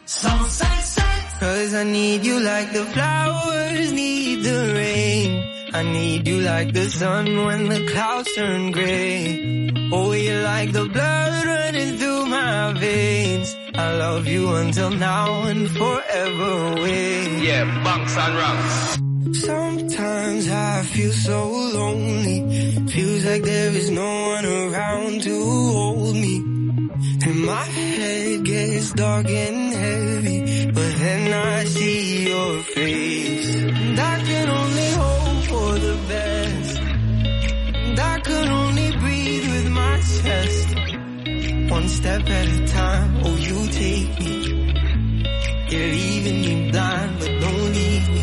Cause I need you like the flowers need the rain. I need you like the sun when the clouds turn gray. Oh, you're like the blood running through my veins. I love you until now and forever away. Yeah, bunks and ranks. Sometimes I feel so lonely. Feels like there is no one around to hold me. And my head gets dark and heavy, but then I see your face. And I can only hope for the best. And I can only breathe with my chest. One step at a time, oh you take me. You're leaving me blind, but don't leave me.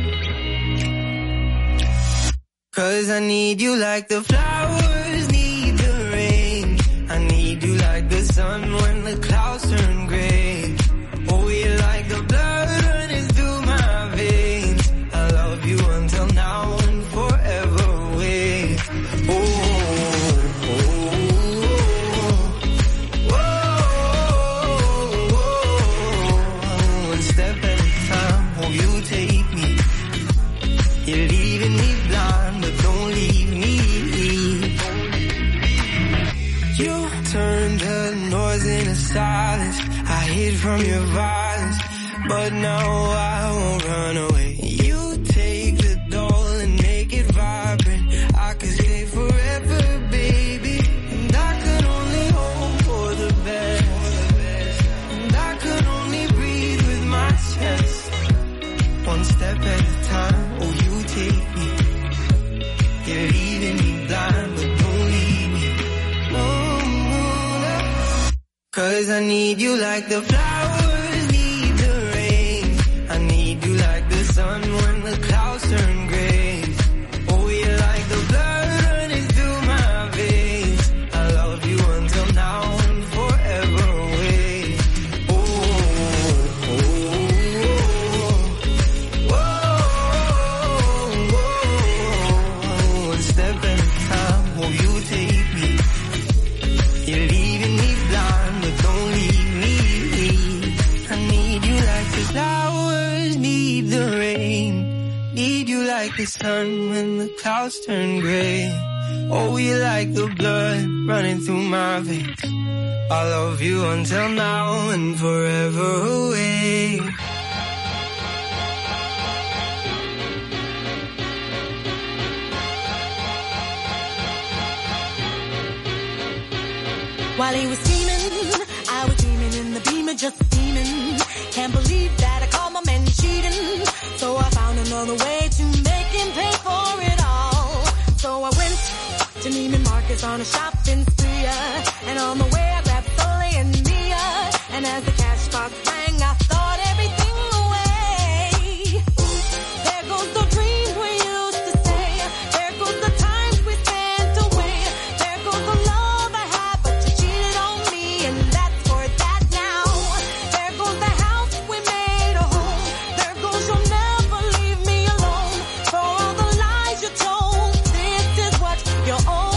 Cause I need you like the flowers need the rain. I need you like the sun when the clouds turn gray. Oh, you're like the blood running through my veins. I love you until now and forever away. Oh, oh, oh, oh, oh. One step at a time, oh, you take me. You're leaving me blind, but don't leave me. You turned the noise into silence. I hid from your violence, but now I won't run away. You take the doll and make it vibrant. I could stay forever, baby. And I could only hope for the best. And I could only breathe with my chest. One step at a time, oh you take me. You're leaving me blind, but don't leave me. No, no. Cause I need you like the flowers need the rain. I need you like the sun when the clouds turn gray. Oh, you're like the blood running through my veins. I love you until now and forever away. Oh, oh, oh, oh, oh. One step at a time, oh you take me. You're leaving me blind, but don't leave me. I need you like the flowers need the rain. Need you like the sun when the clouds turn gray. Oh, you're like the blood running through my veins. I love you until now and forever away. While he was steaming, I was steaming in the Beamer, just steaming. Can't believe that I caught my man cheating. So I found another way to make him pay for it all. So I went to Neiman Marcus on a shopping spree. And on the way I grabbed Sully and Mia. And as the cash box rang, I thought everything away. There goes the dreams we used to say. There goes the times we spent away. There goes the love I had, but you cheated on me, and that's for that now. There goes the house we made a home. There goes you'll never leave me alone. For all the lies you told, this is what you owe.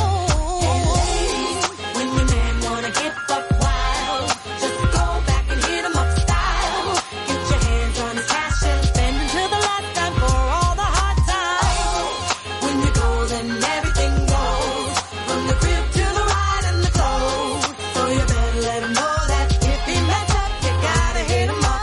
When your man wanna get buck wild, just go back and hit him up style. Get your hands on his cash and spend until the last time for all the hard times. When you go, then everything goes. From the crib to the ride and the clothes. So you better let him know that if he mess up, you gotta hit him up.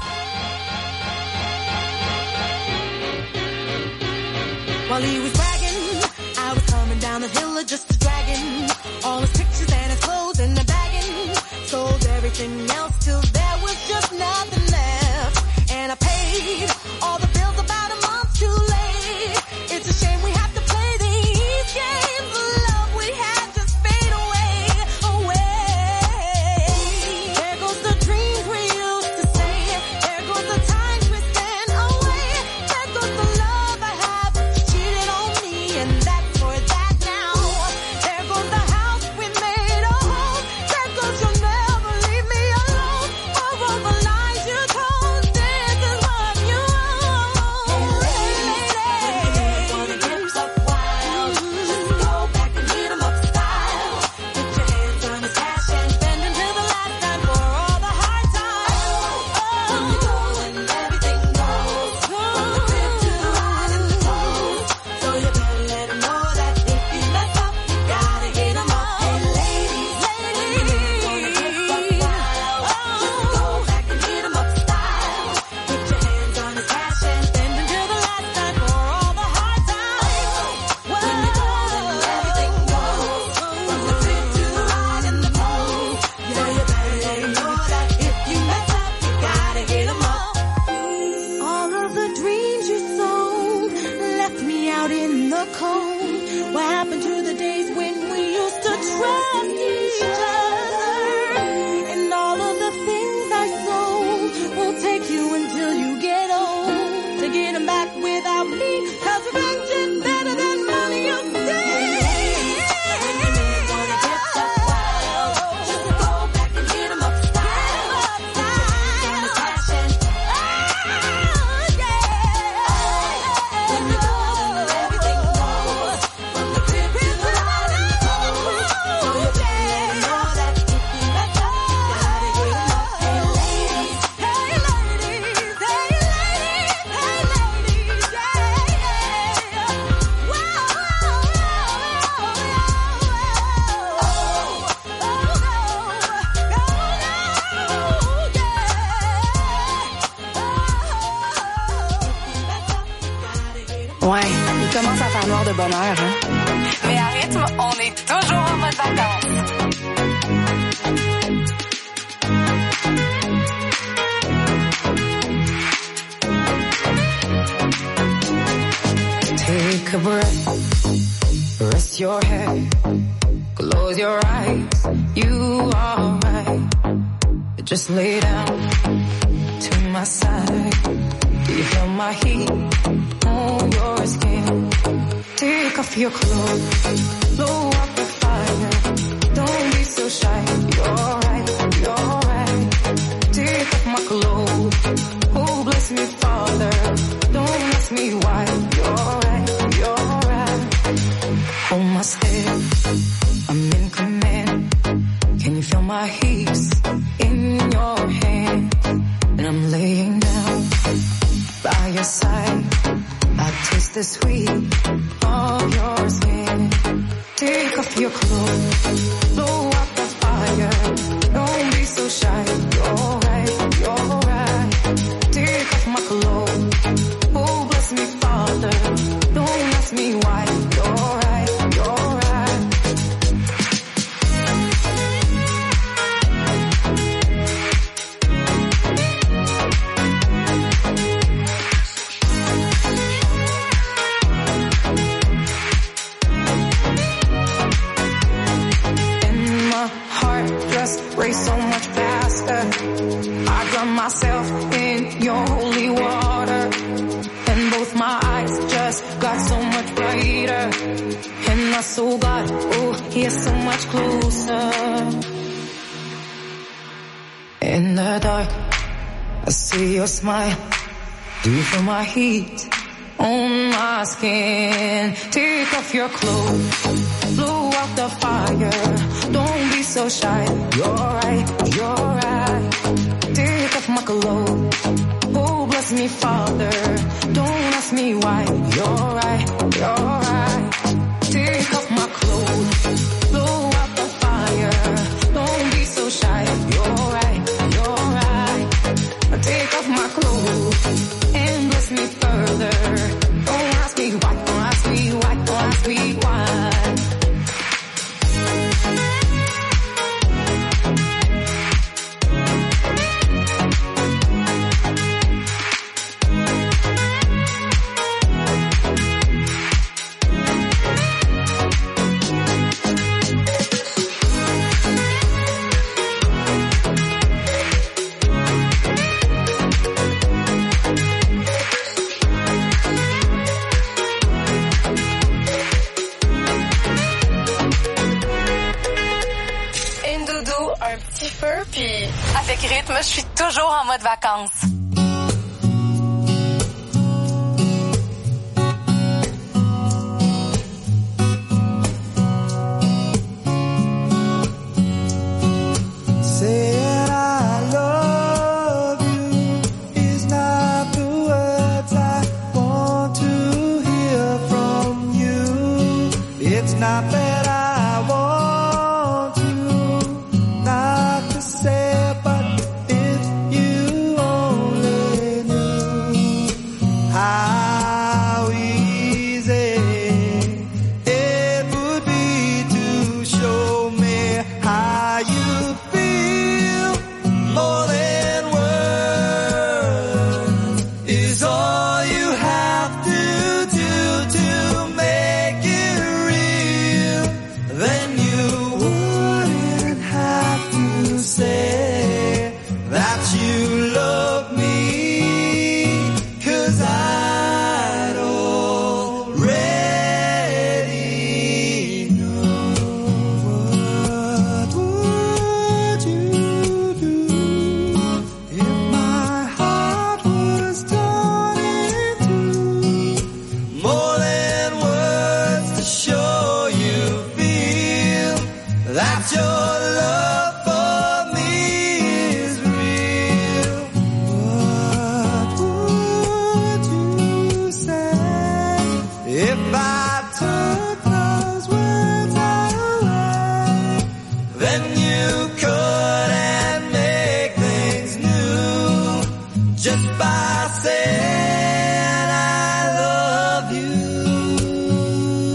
While he was bragging, I was coming down the hill just a dragging. All his pictures and his clothes in the bagging. Sold everything else till there was just nothing left. And I paid all the bills about a month too late. It's a shame we have to play these games. The love we had just fade away, away. There goes the dreams we used to say. There goes the times we spent away. There goes the love I had, but you cheated on me, and that's for that now. de bonheur, hein? Mais à rythme, on est toujours en mode vacances. Take a breath, rest your head, close your eyes, you are right. Just lay down to my side. Do you feel my heat on your skin? Take off your clothes, blow up the fire. Don't be so shy, you're right, you're right. Take off my clothes, oh bless me Father. Don't ask me why, you're right, you're right. Hold my step, I'm in command. Can you feel my heat in your hand? And I'm laying down by your side. I taste the sweet of your skin. Take off your clothes, blow up the fire. Don't be so shy, you're right, you're right. Take off my clothes, oh bless me Father. Don't ask me why, you're right, you're right. Race so much faster. I drown myself in your holy water, and both my eyes just got so much brighter. And my soul got, oh, here so much closer. In the dark, I see your smile. Do you feel my heat on my skin? Take off your clothes, blow out the fire. Don't be so shy, you're right, you're right. Take off my clothes, oh bless me Father. Don't ask me why, you're right, you're right. Take off my clothes, blow out the fire. Don't be so shy, you're right, you're right. Take off my clothes and bless me further. Don't ask me why, don't ask me why, don't ask me why. Puis avec rythme, je suis toujours en mode vacances. Just by saying I love you.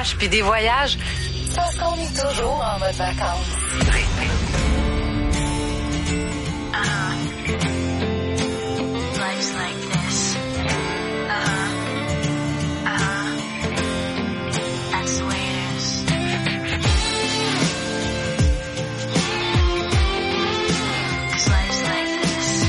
cash puis des voyages, c'est parce qu'on est toujours en mode vacances. Life's like this. That's the way it is. 'Cause life's like this.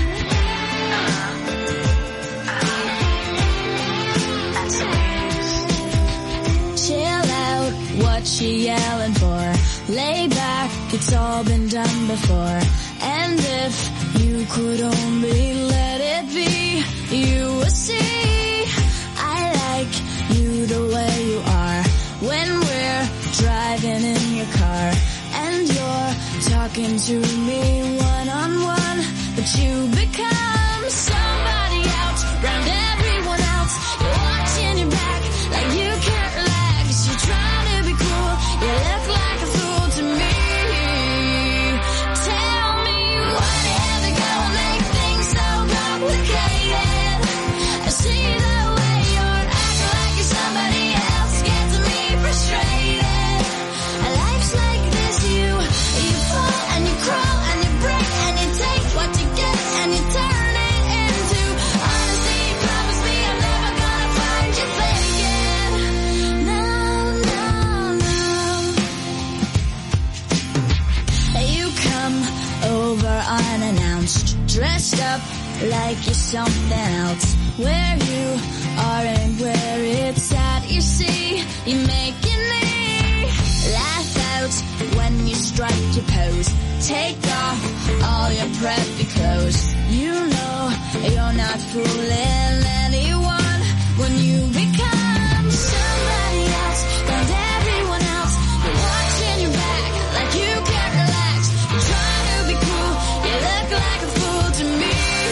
That's the way it is. Chill out, what you yelling for? Lay back, it's all been done before. And if you could only let it be, you would see I like you the way you are. When we're driving in your car and you're talking to me one-on-one, but you become somebody else around everyone else. You're watching your back like you can't relax. You're trying to be cool, you look like a fool to me. Tell me what had to go make things so complicated. I see the way you're acting like you're somebody else, gets me frustrated. Life's like this, you fall and you crawl and you break and you take what you get and you turn it into honesty. Promise me I'm never gonna find you faking. No, no, no. You come over unannounced, dressed up like you're something else. Where you are and where it's at, you see, you're making me laugh out when you strike your pose. Take off all your preppy clothes. You know you're not fooling anyone when you become somebody else and everyone else. You're watching your back like you can't relax. You're trying to be cool, you look like a fool to me.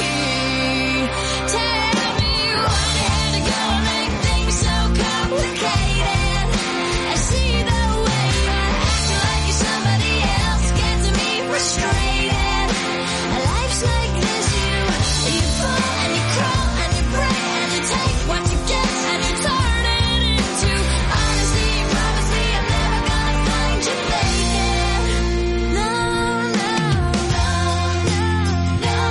Tell me what had to go make things so complicated. I see the way you're acting like you're somebody else, gets me frustrated. Life's like this, you fall and you crawl and you break and you take what you get and you turn it into honesty. Promise me I'm never gonna find you faking. No, no, no, no, no,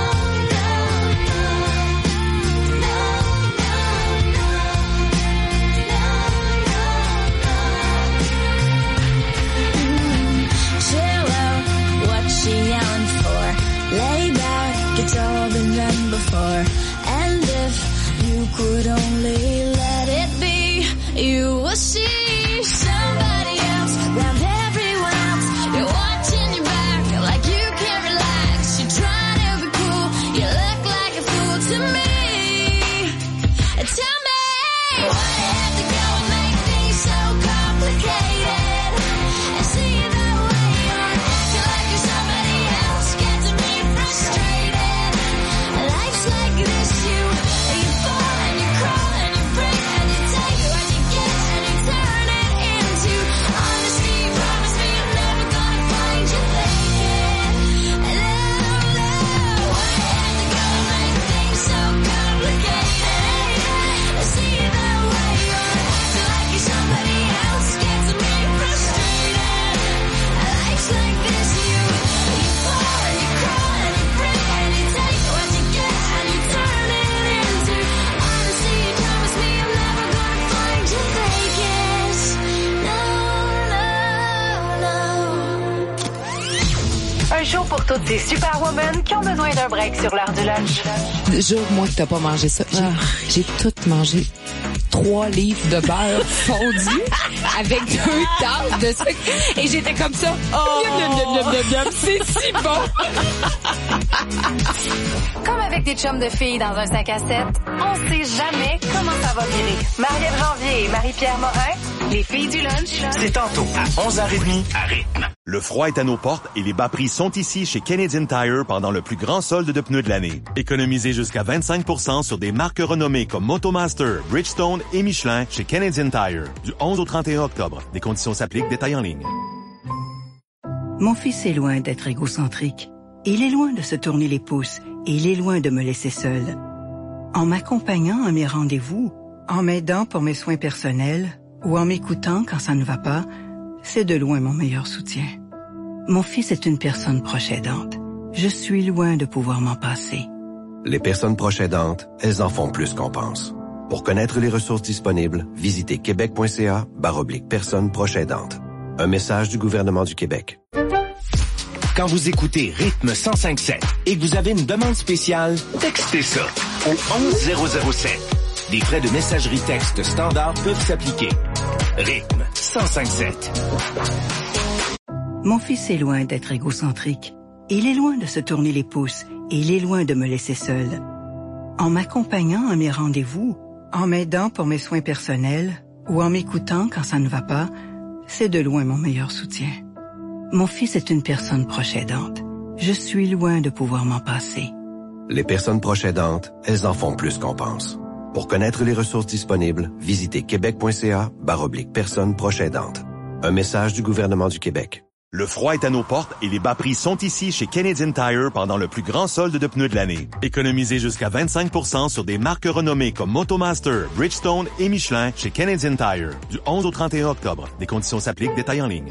chill out, what you yelling for? Lay back, it's all been done before. And if you could only let it be, you will see somebody else around everyone else. You're watching your back like you can't relax. You're trying to be cool, you look like a fool to me. Tell me what had to go make things so complicated. I see the way you're acting like you're somebody else, gets me frustrated. Life's like this, you fall and you crawl and you break and you take what you get and you turn it into honesty. Promise me I'm never gonna find you faking. No, no, what had to go make things so complicated. I see the way you're acting like you're somebody else, gets me frustrated. Life's like this, you fall and you crawl and you break and you take what you get and you turn it into honesty. Promise me I'm never gonna find you faking. No, no, no. Un show pour toutes ces superwomen qui ont besoin d'un break sur l'heure du lunch. Jure-moi que t'as pas mangé ça. J'ai tout mangé. 3 livres de beurre fondu avec 2 tasses de sucre. Et j'étais comme ça. Oh, c'est si bon. Comme avec des chums de filles dans un 5 à 7, on sait jamais comment ça va virer. Marie-Ève Janvier et Marie-Pierre Morin, les filles du lunch. C'est tantôt à 11h30 à Rythme. Le froid est à nos portes et les bas prix sont ici chez Canadian Tire pendant le plus grand solde de pneus de l'année. Économisez jusqu'à 25% sur des marques renommées comme Motomaster, Bridgestone et Michelin chez Canadian Tire. Du 11 au 31 octobre. Des conditions s'appliquent, détails en ligne. Mon fils est loin d'être égocentrique. Il est loin de se tourner les pouces et il est loin de me laisser seule. En m'accompagnant à mes rendez-vous, en m'aidant pour mes soins personnels, ou en m'écoutant quand ça ne va pas, c'est de loin mon meilleur soutien. Mon fils est une personne proche aidante. Je suis loin de pouvoir m'en passer. Les personnes proches aidantes, elles en font plus qu'on pense. Pour connaître les ressources disponibles, visitez québec.ca/personnes proches aidantes. Un message du gouvernement du Québec. Quand vous écoutez Rythme 105.7 et que vous avez une demande spéciale, textez ça au 11007. Des frais de messagerie texte standard peuvent s'appliquer. Rythme 105.7. Mon fils est loin d'être égocentrique. Il est loin de se tourner les pouces et il est loin de me laisser seule. En m'accompagnant à mes rendez-vous, en m'aidant pour mes soins personnels ou en m'écoutant quand ça ne va pas, c'est de loin mon meilleur soutien. Mon fils est une personne proche aidante. Je suis loin de pouvoir m'en passer. Les personnes proches aidantes, elles en font plus qu'on pense. Pour connaître les ressources disponibles, visitez québec.ca/personnes proches aidantes. Un message du gouvernement du Québec. Le froid est à nos portes et les bas prix sont ici chez Canadian Tire pendant le plus grand solde de pneus de l'année. Économisez jusqu'à 25% sur des marques renommées comme Motomaster, Bridgestone et Michelin chez Canadian Tire. Du 11 au 31 octobre. Des conditions s'appliquent, détails en ligne.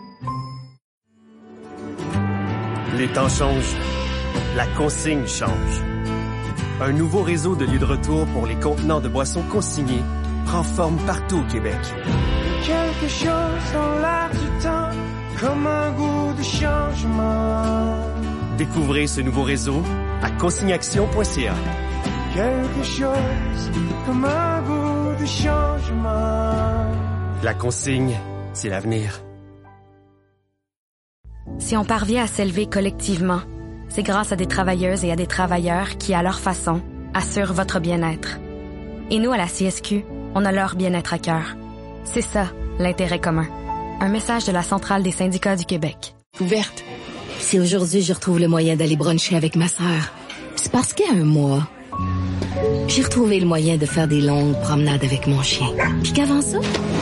Les temps changent. La consigne change. Un nouveau réseau de lieux de retour pour les contenants de boissons consignés prend forme partout au Québec. Quelque chose dans l'air du temps, comme un goût de changement. Découvrez ce nouveau réseau à consigneaction.ca. Quelque chose comme un goût de changement. La consigne, c'est l'avenir. Si on parvient à s'élever collectivement, c'est grâce à des travailleuses et à des travailleurs qui, à leur façon, assurent votre bien-être. Et nous, à la CSQ, on a leur bien-être à cœur. C'est ça, l'intérêt commun. Un message de la Centrale des syndicats du Québec. Ouverte. Si aujourd'hui je retrouve le moyen d'aller bruncher avec ma sœur, c'est parce qu'il y a un mois, j'ai retrouvé le moyen de faire des longues promenades avec mon chien. Puis qu'avant ça,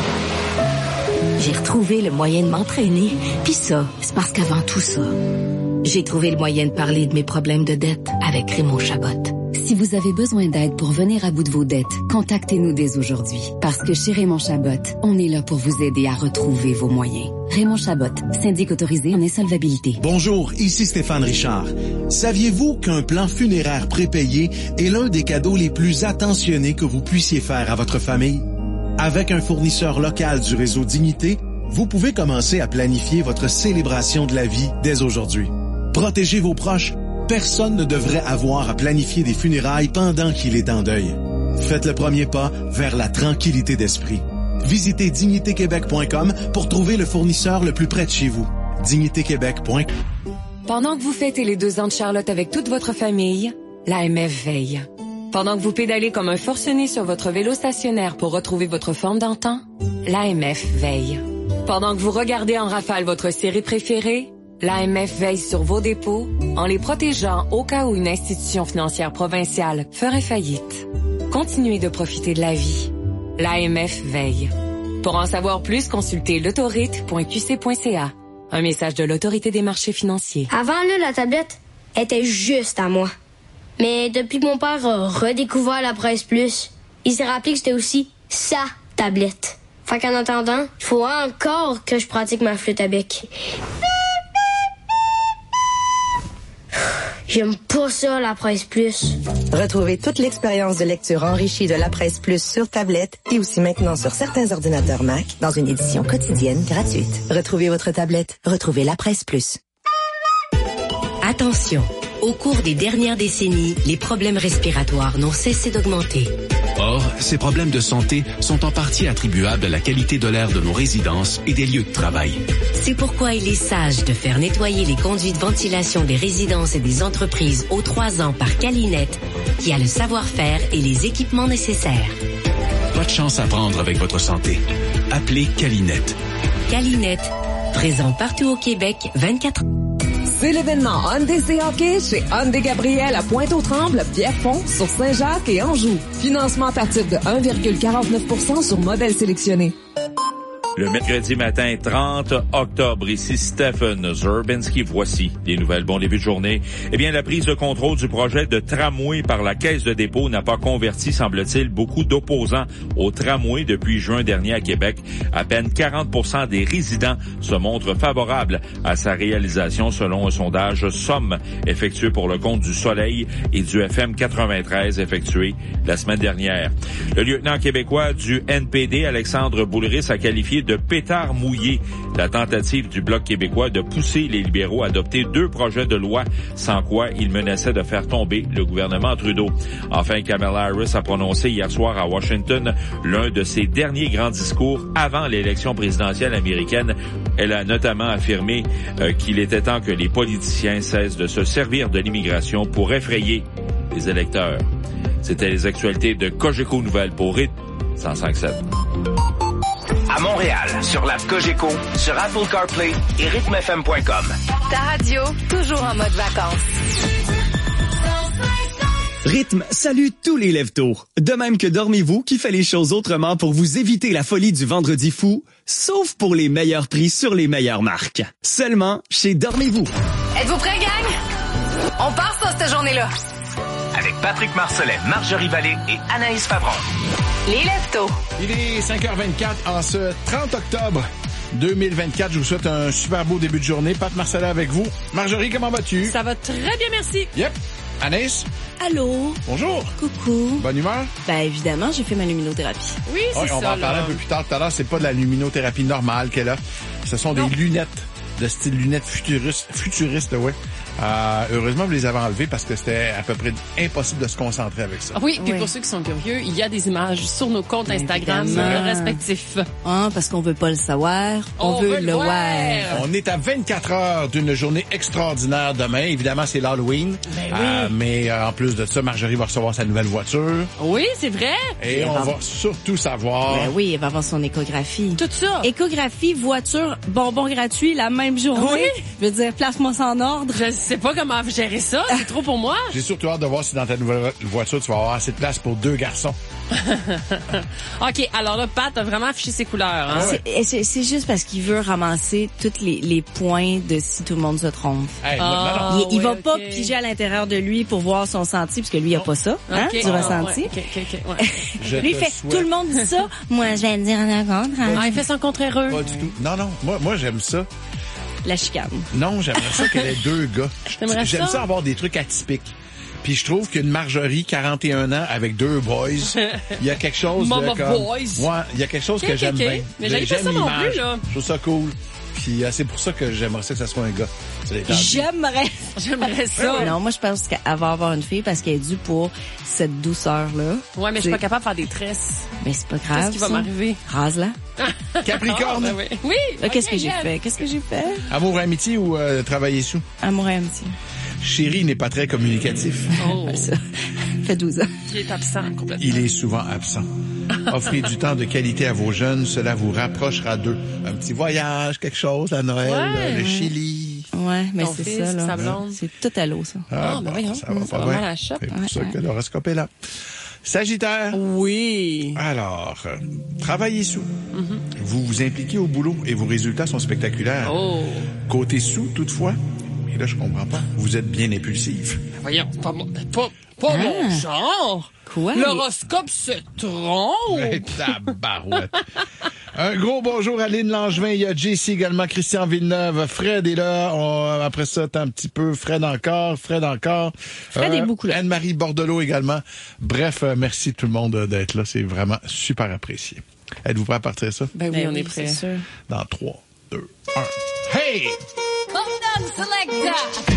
j'ai retrouvé le moyen de m'entraîner. Puis ça, c'est parce qu'avant tout ça, j'ai trouvé le moyen de parler de mes problèmes de dette avec Raymond Chabot. Si vous avez besoin d'aide pour venir à bout de vos dettes, contactez-nous dès aujourd'hui. Parce que chez Raymond Chabot, on est là pour vous aider à retrouver vos moyens. Raymond Chabot, syndic autorisé en insolvabilité. Bonjour, ici Stéphane Richard. Saviez-vous qu'un plan funéraire prépayé est l'un des cadeaux les plus attentionnés que vous puissiez faire à votre famille? Avec un fournisseur local du réseau Dignité, vous pouvez commencer à planifier votre célébration de la vie dès aujourd'hui. Protégez vos proches. Personne ne devrait avoir à planifier des funérailles pendant qu'il est en deuil. Faites le premier pas vers la tranquillité d'esprit. Visitez dignitéquebec.com pour trouver le fournisseur le plus près de chez vous. dignitéquebec.com. Pendant que vous fêtez les 2 ans de Charlotte avec toute votre famille, l'AMF veille. Pendant que vous pédalez comme un forcené sur votre vélo stationnaire pour retrouver votre forme d'antan, l'AMF veille. Pendant que vous regardez en rafale votre série préférée, l'AMF veille sur vos dépôts en les protégeant au cas où une institution financière provinciale ferait faillite. Continuez de profiter de la vie. L'AMF veille. Pour en savoir plus, consultez l'autorite.qc.ca. Un message de l'Autorité des marchés financiers. Avant, là, la tablette était juste à moi. Mais depuis que mon père a redécouvert la Presse Plus, il s'est rappelé que c'était aussi sa tablette. Fait qu'en attendant, il faut encore que je pratique ma flûte à bec. J'aime pas ça, la Presse Plus. Retrouvez toute l'expérience de lecture enrichie de la Presse Plus sur tablette et aussi maintenant sur certains ordinateurs Mac dans une édition quotidienne gratuite. Retrouvez votre tablette, retrouvez la Presse Plus. Attention, au cours des dernières décennies, les problèmes respiratoires n'ont cessé d'augmenter. Or, ces problèmes de santé sont en partie attribuables à la qualité de l'air de nos résidences et des lieux de travail. C'est pourquoi il est sage de faire nettoyer les conduits de ventilation des résidences et des entreprises aux 3 ans par Calinet, qui a le savoir-faire et les équipements nécessaires. Pas de chance à prendre avec votre santé. Appelez Calinet. Calinet, présent partout au Québec, 24 ans. C'est l'événement Hyundai Hockey chez Hyundai Gabriel à Pointe-aux-Trembles, Pierrefonds, sur Saint-Jacques et Anjou. Financement à partir de 1,49% sur modèle sélectionné. Le mercredi matin 30 octobre, ici Stephen Zerbinski. Voici des nouvelles. Bon début de journée. Eh bien, la prise de contrôle du projet de tramway par la Caisse de dépôt n'a pas converti, semble-t-il, beaucoup d'opposants au tramway depuis juin dernier à Québec. À peine 40% des résidents se montrent favorables à sa réalisation, selon un sondage Somme effectué pour le compte du Soleil et du FM 93 effectué la semaine dernière. Le lieutenant québécois du NPD, Alexandre Boulris, a qualifié de pétard mouillé la tentative du Bloc québécois de pousser les libéraux à adopter 2 projets de loi, sans quoi il menaçait de faire tomber le gouvernement Trudeau. Enfin, Kamala Harris a prononcé hier soir à Washington l'un de ses derniers grands discours avant l'élection présidentielle américaine. Elle a notamment affirmé qu'il était temps que les politiciens cessent de se servir de l'immigration pour effrayer les électeurs. C'était les actualités de Cogeco Nouvelles pour Rythme 105.7. À Montréal, sur l'app Cogeco, sur Apple CarPlay et rythmefm.com. Ta radio, toujours en mode vacances. Rythme salue tous les lève-tôt. De même que Dormez-vous qui fait les choses autrement pour vous éviter la folie du vendredi fou, sauf pour les meilleurs prix sur les meilleures marques. Seulement chez Dormez-vous. Êtes-vous prêts, gang? On part sur cette journée-là. Avec Patrick Marcellet, Marjorie Vallée et Anaïs Favron. Les lève-tôt. Il est 5h24 en ce 30 octobre 2024. Je vous souhaite un super beau début de journée. Pat Marcellet avec vous. Marjorie, comment vas-tu? Ça va très bien, merci. Yep. Anaïs? Allô? Bonjour. Coucou. Bonne humeur? Ben évidemment, j'ai fait ma luminothérapie. Oui, c'est ça. On va en parler un peu plus tard. Tout à l'heure, c'est pas de la luminothérapie normale qu'elle a. Ce sont des lunettes de style lunettes futuristes, ouais. Heureusement, vous les avez enlevées parce que c'était à peu près impossible de se concentrer avec ça. Oui, puis pour ceux qui sont curieux, il y a des images sur nos comptes Instagram respectifs. Ah, parce qu'on veut pas le savoir, on veut le voir. On est à 24 heures d'une journée extraordinaire demain. Évidemment, c'est l'Halloween. Mais en plus de ça, Marjorie va recevoir sa nouvelle voiture. Oui, c'est vrai. Et on va surtout savoir... Ben oui, elle va avoir son échographie. Tout ça. Échographie, voiture, bonbons gratuits la même journée. Oui. Je veux dire, place-moi ça en ordre. Je sais pas comment gérer ça, c'est trop pour moi. J'ai surtout hâte de voir si dans ta nouvelle voiture, tu vas avoir assez de place pour 2 garçons. OK, alors là, Pat a vraiment affiché ses couleurs. Hein? C'est juste parce qu'il veut ramasser tous les points de si tout le monde se trompe. Hey, il va pas piger à l'intérieur de lui pour voir son senti, parce que lui, il a pas ça, hein, du ressenti. Ouais. Lui, il fait, tout le monde dit ça. Moi, je vais le dire en contre. Hein? Il fait son contre-heureux. Pas du tout. Non, moi j'aime ça. La chicane. Non, j'aimerais ça qu'elle ait 2 gars. J'aime ça avoir des trucs atypiques. Puis je trouve qu'une Marjorie, 41 ans, avec 2 boys, il y a quelque chose Mama de comme... boys. Ouais, il y a quelque chose que j'aime bien. Mais j'aime pas ça non plus, là. Je trouve ça cool. Puis c'est pour ça que j'aimerais ça que ça soit un gars. J'aimerais ça. Non, moi, je pense qu'elle va avoir une fille parce qu'elle est due pour cette douceur-là. Ouais, mais je suis pas capable de faire des tresses. Mais c'est pas grave. Qu'est-ce qui va m'arriver? Rase-la. Capricorne. Oui. Qu'est-ce que j'ai fait? Amour, amitié ou travailler sous? Amour et amitié. Chéri n'est pas très communicatif. Ça fait 12 ans. Il est absent complètement. Il est souvent absent. Offrez du temps de qualité à vos jeunes, cela vous rapprochera d'eux. Un petit voyage, quelque chose à Noël, le Chili. Ouais, mais c'est ça, là. C'est tout à l'eau, ça. Ben voyons. Ça va pas bien. C'est pour ça que l'horoscope est là. Sagittaire. Oui. Alors, travaillez sous. Vous vous impliquez au boulot et vos résultats sont spectaculaires. Côté sous, toutefois, et là, je comprends pas, vous êtes bien impulsif. Voyons, pas mon genre. Quoi? L'horoscope se trompe. Tabarouette. Un gros bonjour à Lynn Langevin. Il y a JC également, Christian Villeneuve. Fred est là. Après ça, t'as un petit peu Fred encore. Fred est beaucoup là. Anne-Marie Bordelot également. Bref, merci tout le monde d'être là. C'est vraiment super apprécié. Êtes-vous prêts à partir ça? Ben oui, on est prêts. Dans 3, 2, 1. Hey! Hold on, selector!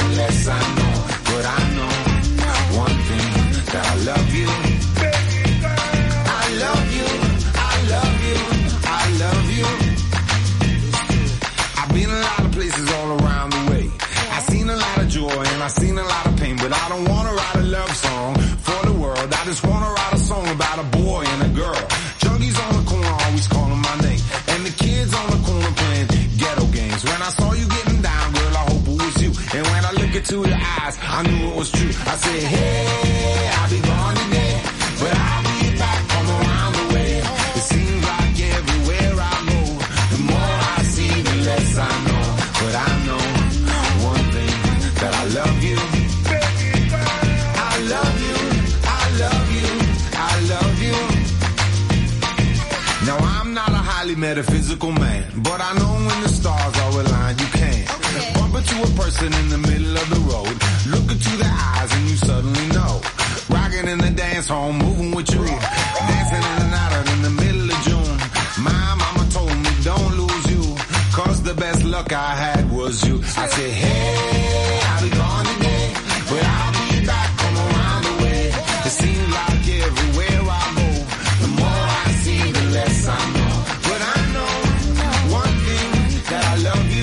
Love you. just wanna write a song about a boy and a girl. Junkies on the corner always calling my name, and the kids on the corner playing ghetto games. When I saw you getting down, girl, I hope it was you. And when I look into your eyes, I knew it was true. I said, hey, I'll be gone today, but I'll be back from around the way. It seems like everywhere I go, the more I see, the less I know. But I know one thing, that I love you. I love you, I love you, I love you. Now I'm not a highly metaphysical man, but I know when the stars are aligned, you can. Bump into a person in the middle of the road, look into their eyes and you suddenly know. Rocking in the dance hall, moving with you, dancing in and out in the middle of June. My mama told me don't lose you, cause the best luck I had was you. I said, hey, I'll be gone today, but I'll be back from around the way. It seems like everywhere I go, the more I see, the less I know. But I know one thing, that I love you.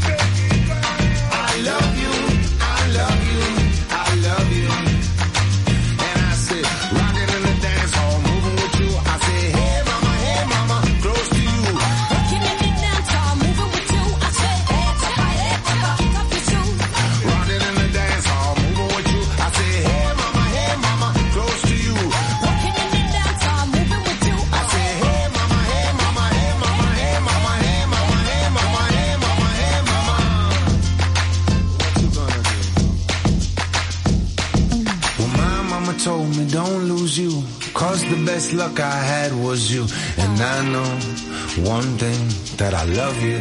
I love you, I love you, I love you. And I said, rocking in the dance hall, moving with you. I said, hey mama, close to you. Rocking in the dance hall, moving with you. I said, hey papa, kick up your shoes. Rocking in the dance hall, moving with you. I said, hey mama, close to you. Rocking in the dance hall, moving with you. I said, hey mama, hey mama, hey mama, hey mama, hey mama, hey mama, hey mama, hey mama. What you gonna do? Well, my mama told me don't lose you, cause the best luck I had was you. And I know one thing, that I love you.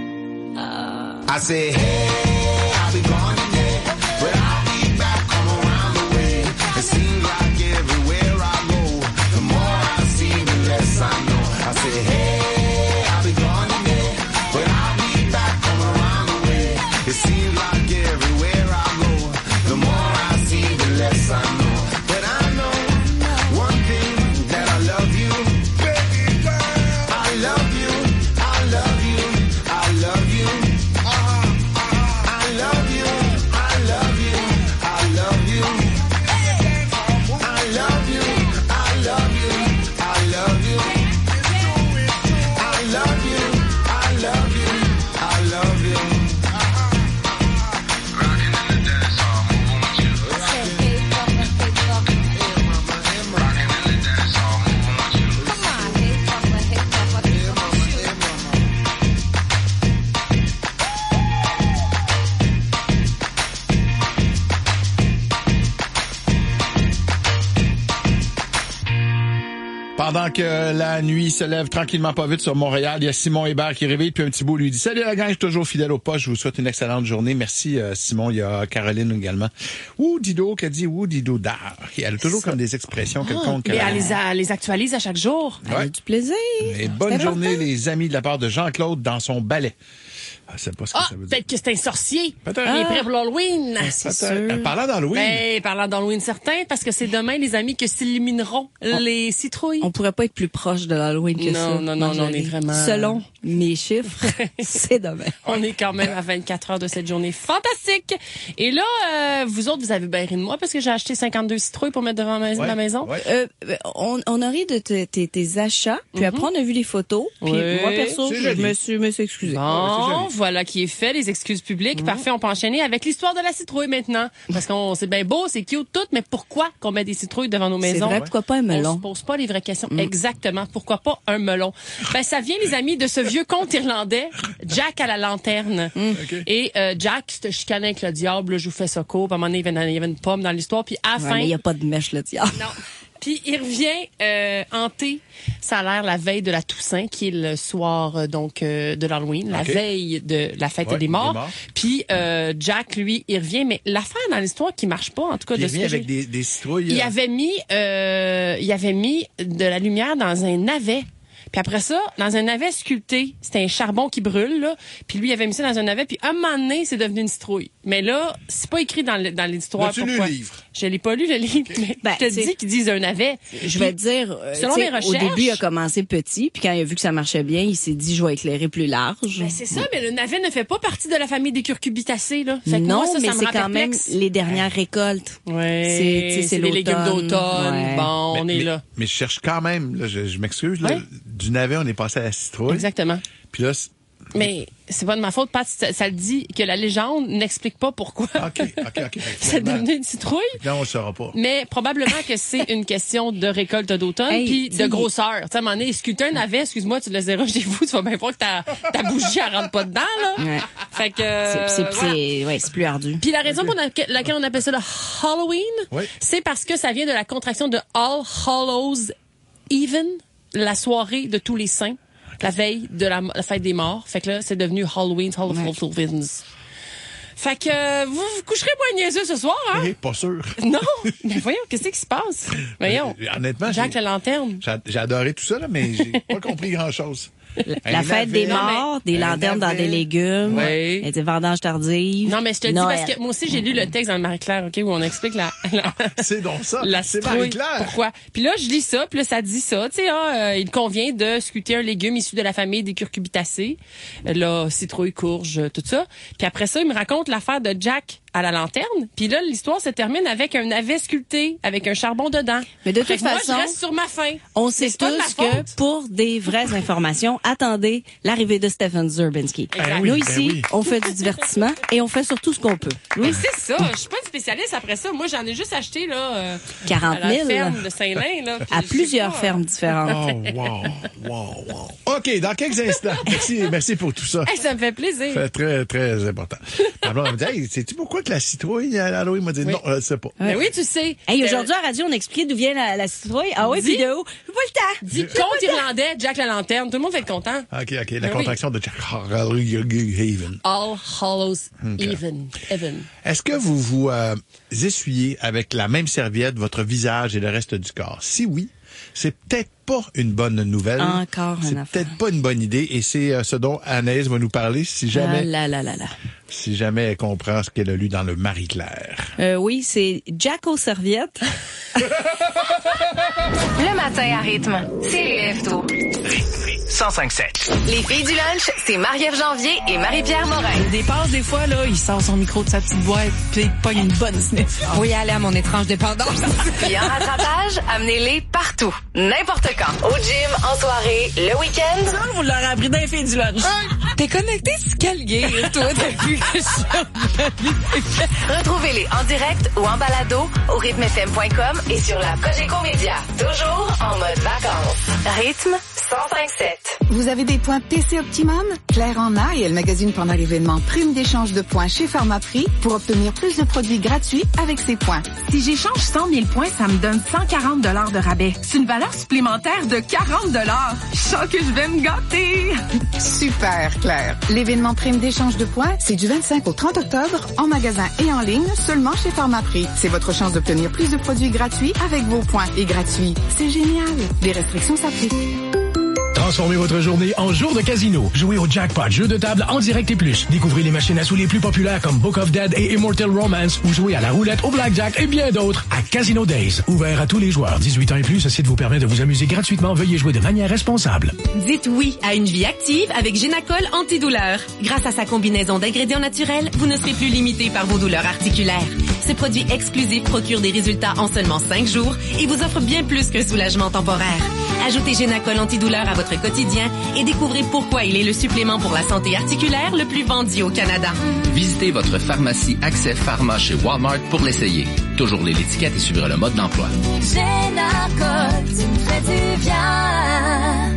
I say, hey, I'll be gone today, but I'll be back from around the way. It seems like everywhere I go, the more I see, the less I know. I say, hey, I'll be gone today, but I'll be back from around the way. It seems like everywhere I go, the more I see, the less I know. But I know one thing, that I love you. I love you, I love you, I love you. I love you, I love you, I love you. I love you, I love you, I love you. I love you, I love you, I love you. Rocking in the dance hall, moving with you. Rocking in the dance hall, moving with you. Pendant que la nuit se lève tranquillement pas vite sur Montréal, il y a Simon Hébert qui réveille depuis un petit bout. Lui dit « Salut la gang, je suis toujours fidèle au poste. Je vous souhaite une excellente journée. » Merci Simon. Il y a Caroline également. Ou Dido qui a dit « Ou Dido d'art ». Elle a toujours comme des expressions quelconques. Et elle les actualise à chaque jour. Ouais. Elle a du plaisir. Et bonne journée les amis de la part de Jean-Claude dans son ballet. Je sais pas ce que ça veut dire. Peut-être que c'est un sorcier. Peut-être. Il est prêt pour l'Halloween. C'est sûr. Parlant d'Halloween. Parlant d'Halloween certain, parce que c'est demain, les amis, que s'élimineront les citrouilles. On pourrait pas être plus proche de l'Halloween que ça. Non, on est vraiment... Selon mes chiffres, c'est demain. On est quand même à 24 heures de cette journée fantastique. Et là, vous autres, vous avez bien ri de moi parce que j'ai acheté 52 citrouilles pour mettre devant ma maison. Ouais. On a ri de tes achats, puis après on a vu les photos, puis moi perso, je me suis excusée. Bon, voilà qui est fait, les excuses publiques. Parfait, on peut enchaîner avec l'histoire de la citrouille maintenant. Parce qu'on c'est bien beau, c'est cute tout, mais pourquoi qu'on met des citrouilles devant nos maisons? C'est vrai, pourquoi pas un melon? On se pose pas les vraies questions. Exactement, pourquoi pas un melon? Ben, ça vient, les amis, de ce vieux conte irlandais, Jack à la lanterne. Et Jack, c'était chicané avec le diable, là, je vous fais ça court. À un moment donné, il y avait une pomme dans l'histoire, puis à la fin... mais il n'y a pas de mèche, le diable. Non. Puis il revient hanté, ça a l'air la veille de la Toussaint, qui est le soir de l'Halloween, la veille de la fête des morts. Puis Jack, lui, il revient, mais l'affaire dans l'histoire qui marche pas, en tout cas il de revient avec des citrouilles. Il avait mis de la lumière dans un navet. Puis Puis après ça, dans un navet sculpté, c'était un charbon qui brûle, là. Puis lui, il avait mis ça dans un navet. Puis un moment donné, c'est devenu une citrouille. Mais là, c'est pas écrit dans l'histoire. As-tu lu le livre? Je l'ai pas lu, le livre. Okay. Mais je te dis qu'ils disent un navet. Je vais te dire, selon mes recherches, au début, il a commencé petit. Puis quand il a vu que ça marchait bien, il s'est dit, je vais éclairer plus large. Ben, c'est ça, mais le navet ne fait pas partie de la famille des curcubitacées, là. Fait que non, moi, mais ça me c'est rend quand perplexe. même les dernières récoltes. Ouais. C'est les légumes d'automne. Ouais. Bon, on est là. Mais je cherche quand même, là, je m'excuse, là, du navet, on est passé à la citrouille. Exactement. Puis là, mais c'est pas de ma faute, Pat, ça le dit que la légende n'explique pas pourquoi. OK. C'est devenu une citrouille. Non, on le saura pas. Mais probablement que c'est une question de récolte d'automne puis de grosseur. Tu sais, à un moment donné, sculpter un navet, excuse-moi, tu le laisseras chez vous, tu vas bien voir que ta bougie, elle rentre pas dedans, là. Ouais. Fait que... c'est plus ardu. Puis la raison pour laquelle on appelle ça le Halloween, c'est parce que ça vient de la contraction de All Hallows Even, la soirée de tous les saints. La veille de la fête des morts. Fait que là, c'est devenu Halloween, Hall of Halloween. Fait que vous coucherez moins niaiseux ce soir, hein? Pas sûr. Non, mais voyons, qu'est-ce qui se passe? Voyons. Honnêtement, Jack la lanterne. J'ai adoré tout ça, là, mais j'ai pas compris grand-chose. La fête des morts, des lanternes dans des légumes, des vendanges tardives. Non, mais je te dis parce que moi aussi, j'ai lu le texte dans le Marie-Claire, OK, où on explique c'est donc ça. La c'est citrouille. Marie-Claire. Pourquoi? Puis là, je lis ça, puis là, ça dit ça. Tu sais, il convient de sculpter un légume issu de la famille des curcubitacées. Là, citrouille, courge, tout ça. Puis après ça, il me raconte l'affaire de Jack à la lanterne. Puis là, l'histoire se termine avec un navet sculpté, avec un charbon dedans. Mais de toute façon, moi, je reste sur ma faim. On sait tous que pour des vraies informations, attendez l'arrivée de Stephen Zurbinski. Nous, ici, on fait du divertissement et on fait surtout ce qu'on peut. Mais c'est ça. Je suis pas une spécialiste après ça. Moi, j'en ai juste acheté, là, 40 000. à la ferme de Saint-Lin, là. À plusieurs fermes différentes. Oh, wow. OK, dans quelques instants. Merci pour tout ça. Hey, ça me fait plaisir. C'est très, très important. Alors, on me dit, hey, sais-tu pourquoi que la citrouille à l'Halloween m'a dit non, je sais pas. Mais oui, tu sais. Hey, aujourd'hui, à la radio, on explique d'où vient la citrouille. Ah oui, puis de où? Pas le temps. Dis conte irlandais, Jack la lanterne. Tout le monde va être content. OK. La contraction de Jack Haven. All Hallows Even. Est-ce que vous essuyez avec la même serviette votre visage et le reste du corps? Si oui, c'est peut-être pas une bonne nouvelle. Encore c'est peut-être pas une bonne idée et c'est ce dont Anaïs va nous parler si jamais si jamais elle comprend ce qu'elle a lu dans le Marie-Claire. Oui, c'est Jack aux serviettes. Le matin à rythme, c'est les lève-tôt. 105.7. Les filles du lunch, c'est Marie-Ève Janvier et Marie-Pierre Morin. Il dépasse des fois, là, il sort son micro de sa petite boîte, puis il pogne une bonne sniff. Oui, aller à mon étrange dépendance. Puis en rattrapage, amenez-les partout, n'importe quand. Au gym, en soirée, le week-end. Ça, vous l'aurez appris d'un filles du lunch. T'es connecté sur quel gear, toi, depuis que je suis Retrouvez-les en direct ou en balado au rythmefm.com et sur la Cogeco Média. Toujours en mode vacances. Rythme 105.7. Vous avez des points PC Optimum? Claire en a et elle magasine pendant l'événement Prime d'échange de points chez Pharmaprix pour obtenir plus de produits gratuits avec ses points. Si j'échange 100 000 points, ça me donne 140 $ de rabais. C'est une valeur supplémentaire de 40 $. Je sens que je vais me gâter. Super, Claire. L'événement Prime d'échange de points, c'est du 25 au 30 octobre en magasin et en ligne seulement chez Pharmaprix. C'est votre chance d'obtenir plus de produits gratuits avec vos points. Et gratuits, c'est génial. Les restrictions s'appliquent. Transformez votre journée en jour de casino. Jouez au jackpot, jeu de table en direct et plus. Découvrez les machines à sous les plus populaires comme Book of Dead et Immortal Romance ou jouez à la roulette, au blackjack et bien d'autres à Casino Days. Ouvert à tous les joueurs. 18 ans et plus, ce site vous permet de vous amuser gratuitement. Veuillez jouer de manière responsable. Dites oui à une vie active avec Génacol antidouleur. Grâce à sa combinaison d'ingrédients naturels, vous ne serez plus limité par vos douleurs articulaires. Ce produit exclusif procure des résultats en seulement 5 jours et vous offre bien plus qu'un soulagement temporaire. Ajoutez Génacol antidouleur à votre quotidien et découvrez pourquoi il est le supplément pour la santé articulaire le plus vendu au Canada. Visitez votre pharmacie Accès Pharma chez Walmart pour l'essayer. Toujours lire l'étiquette et suivre le mode d'emploi. Génacol, tu me fais du bien.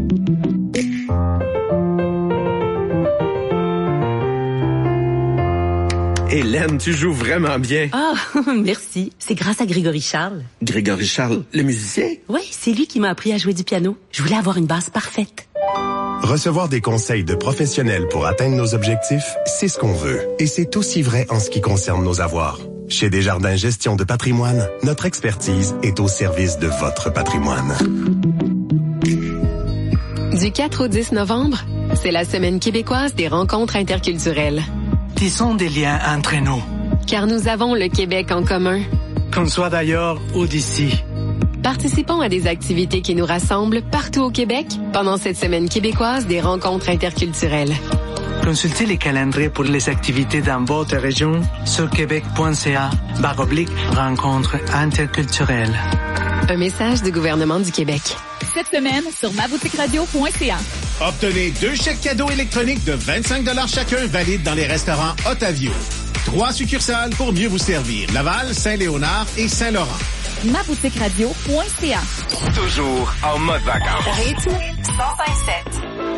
Hélène, tu joues vraiment bien. Ah, merci. C'est grâce à Grégory Charles. Grégory Charles, le musicien? Oui, c'est lui qui m'a appris à jouer du piano. Je voulais avoir une base parfaite. Recevoir des conseils de professionnels pour atteindre nos objectifs, c'est ce qu'on veut. Et c'est aussi vrai en ce qui concerne nos avoirs. Chez Desjardins Gestion de patrimoine, notre expertise est au service de votre patrimoine. Du 4 au 10 novembre, c'est la Semaine québécoise des rencontres interculturelles. Tissons des liens entre nous. Car nous avons le Québec en commun. Qu'on soit d'ailleurs ou d'ici. Participons à des activités qui nous rassemblent partout au Québec pendant cette Semaine québécoise des rencontres interculturelles. Consultez les calendriers pour les activités dans votre région sur québec.ca/rencontres interculturelles. Un message du gouvernement du Québec. Cette semaine, sur maboutiqueradio.ca. Obtenez 2 chèques cadeaux électroniques de 25 $ chacun valides dans les restaurants Ottavio. 3 succursales pour mieux vous servir. Laval, Saint-Léonard et Saint-Laurent. maboutiqueradio.ca. Toujours en mode vacances. Rythme 105.7.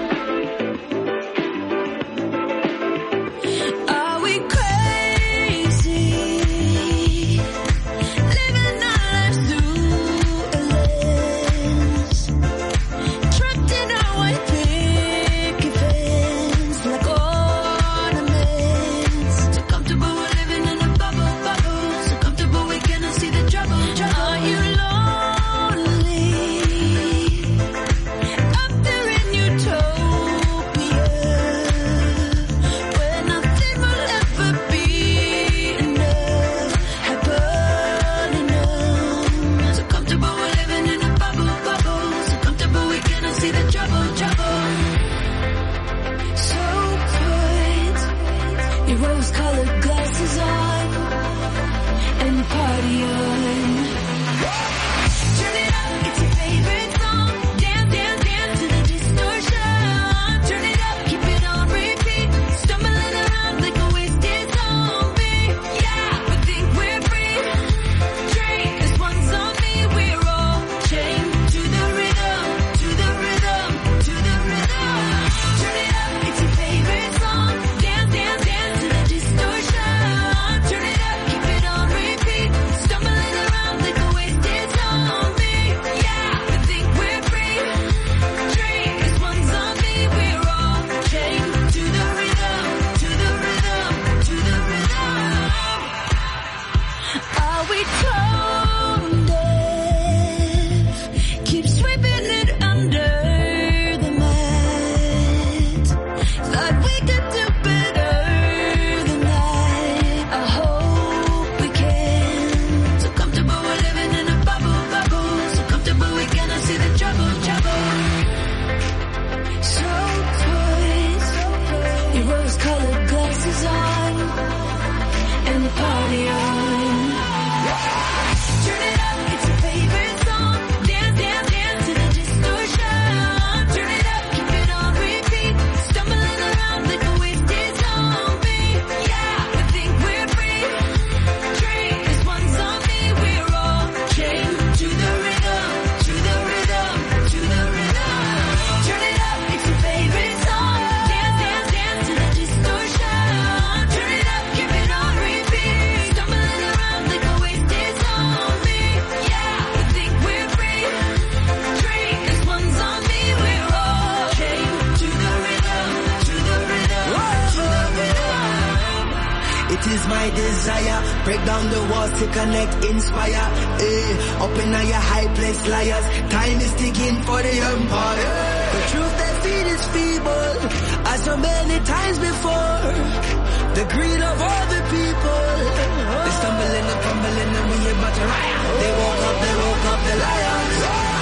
Break down the walls to connect, inspire. Up in your high place, liars. Time is ticking for the empire. The truth they feed is feeble, as so many times before. The greed of all the people. They stumbling and fumbling and we about to riot. They woke up, the lions.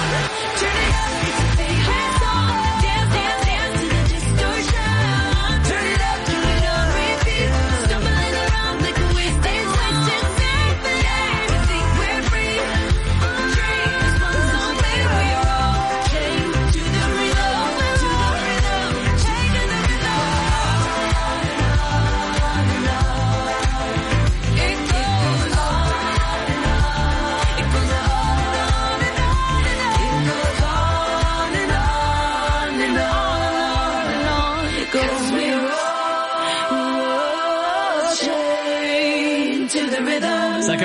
Turn it up, it's your favorite song. Dance, dance, dance to the distortion. Turn it up, on repeat. Stumbling around like a wasted song. Yeah, we think we're free. Drink this one song, baby, we're all chained to the rhythm, to the rhythm, chained to the rhythm. It goes on and on and on.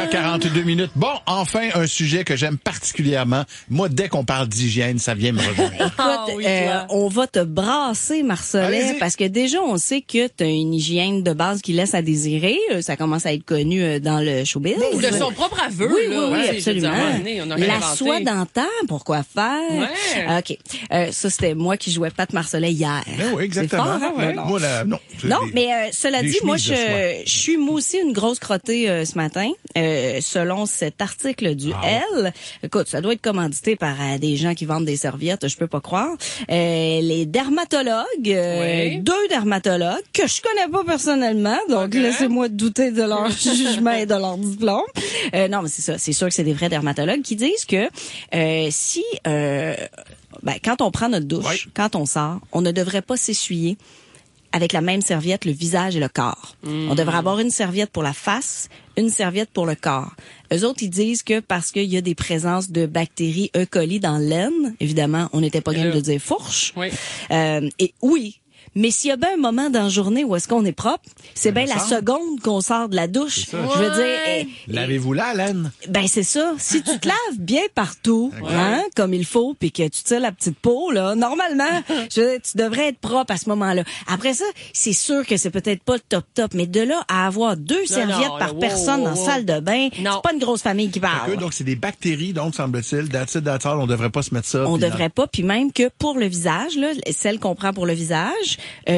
5h42. Bon, enfin, un sujet que j'aime particulièrement. Moi, dès qu'on parle d'hygiène, ça vient me rejoindre. Écoute, on va te brasser, Marcelet, parce que déjà, on sait que tu as une hygiène de base qui laisse à désirer. Ça commence à être connu dans le showbiz. De son propre aveu. Oui, absolument. La soie dentaire, pourquoi faire? Ouais. OK. Ça, c'était moi qui jouais Pat Marcelet hier. Oui, exactement. C'est fort, hein? Moi, non. Non, mais cela dit, moi, je suis moi aussi une grosse crottée ce matin. Selon cet article du Elle, écoute, ça doit être commandité par des gens qui vendent des serviettes, je peux pas croire. Les dermatologues, 2 dermatologues que je connais pas personnellement, donc laissez-moi douter de leur jugement et de leur diplôme. Non, mais c'est ça, c'est sûr que c'est des vrais dermatologues qui disent que quand on prend notre douche, quand on sort, on ne devrait pas s'essuyer avec la même serviette le visage et le corps. On devrait avoir une serviette pour la face, une serviette pour le corps. Eux autres, ils disent que parce qu'il y a des présences de bactéries E. coli dans l'aine, évidemment, on n'était pas game de dire fourche. Et oui, mais s'il y a bien un moment dans la journée où est-ce qu'on est propre, c'est bien la seconde qu'on sort de la douche. Je veux dire... Lavez-vous là, Alain? Ben, c'est ça. Si tu te laves bien partout, comme il faut, puis que tu tires la petite peau, là, normalement, tu devrais être propre à ce moment-là. Après ça, c'est sûr que c'est peut-être pas le top, mais de là à avoir 2 serviettes par personne dans la salle de bain, c'est pas une grosse famille qui parle. Donc, c'est des bactéries, donc, semble-t-il. That's it, on devrait pas se mettre ça. On devrait pas, puis même que pour le visage, là, celle qu'on prend pour le visage,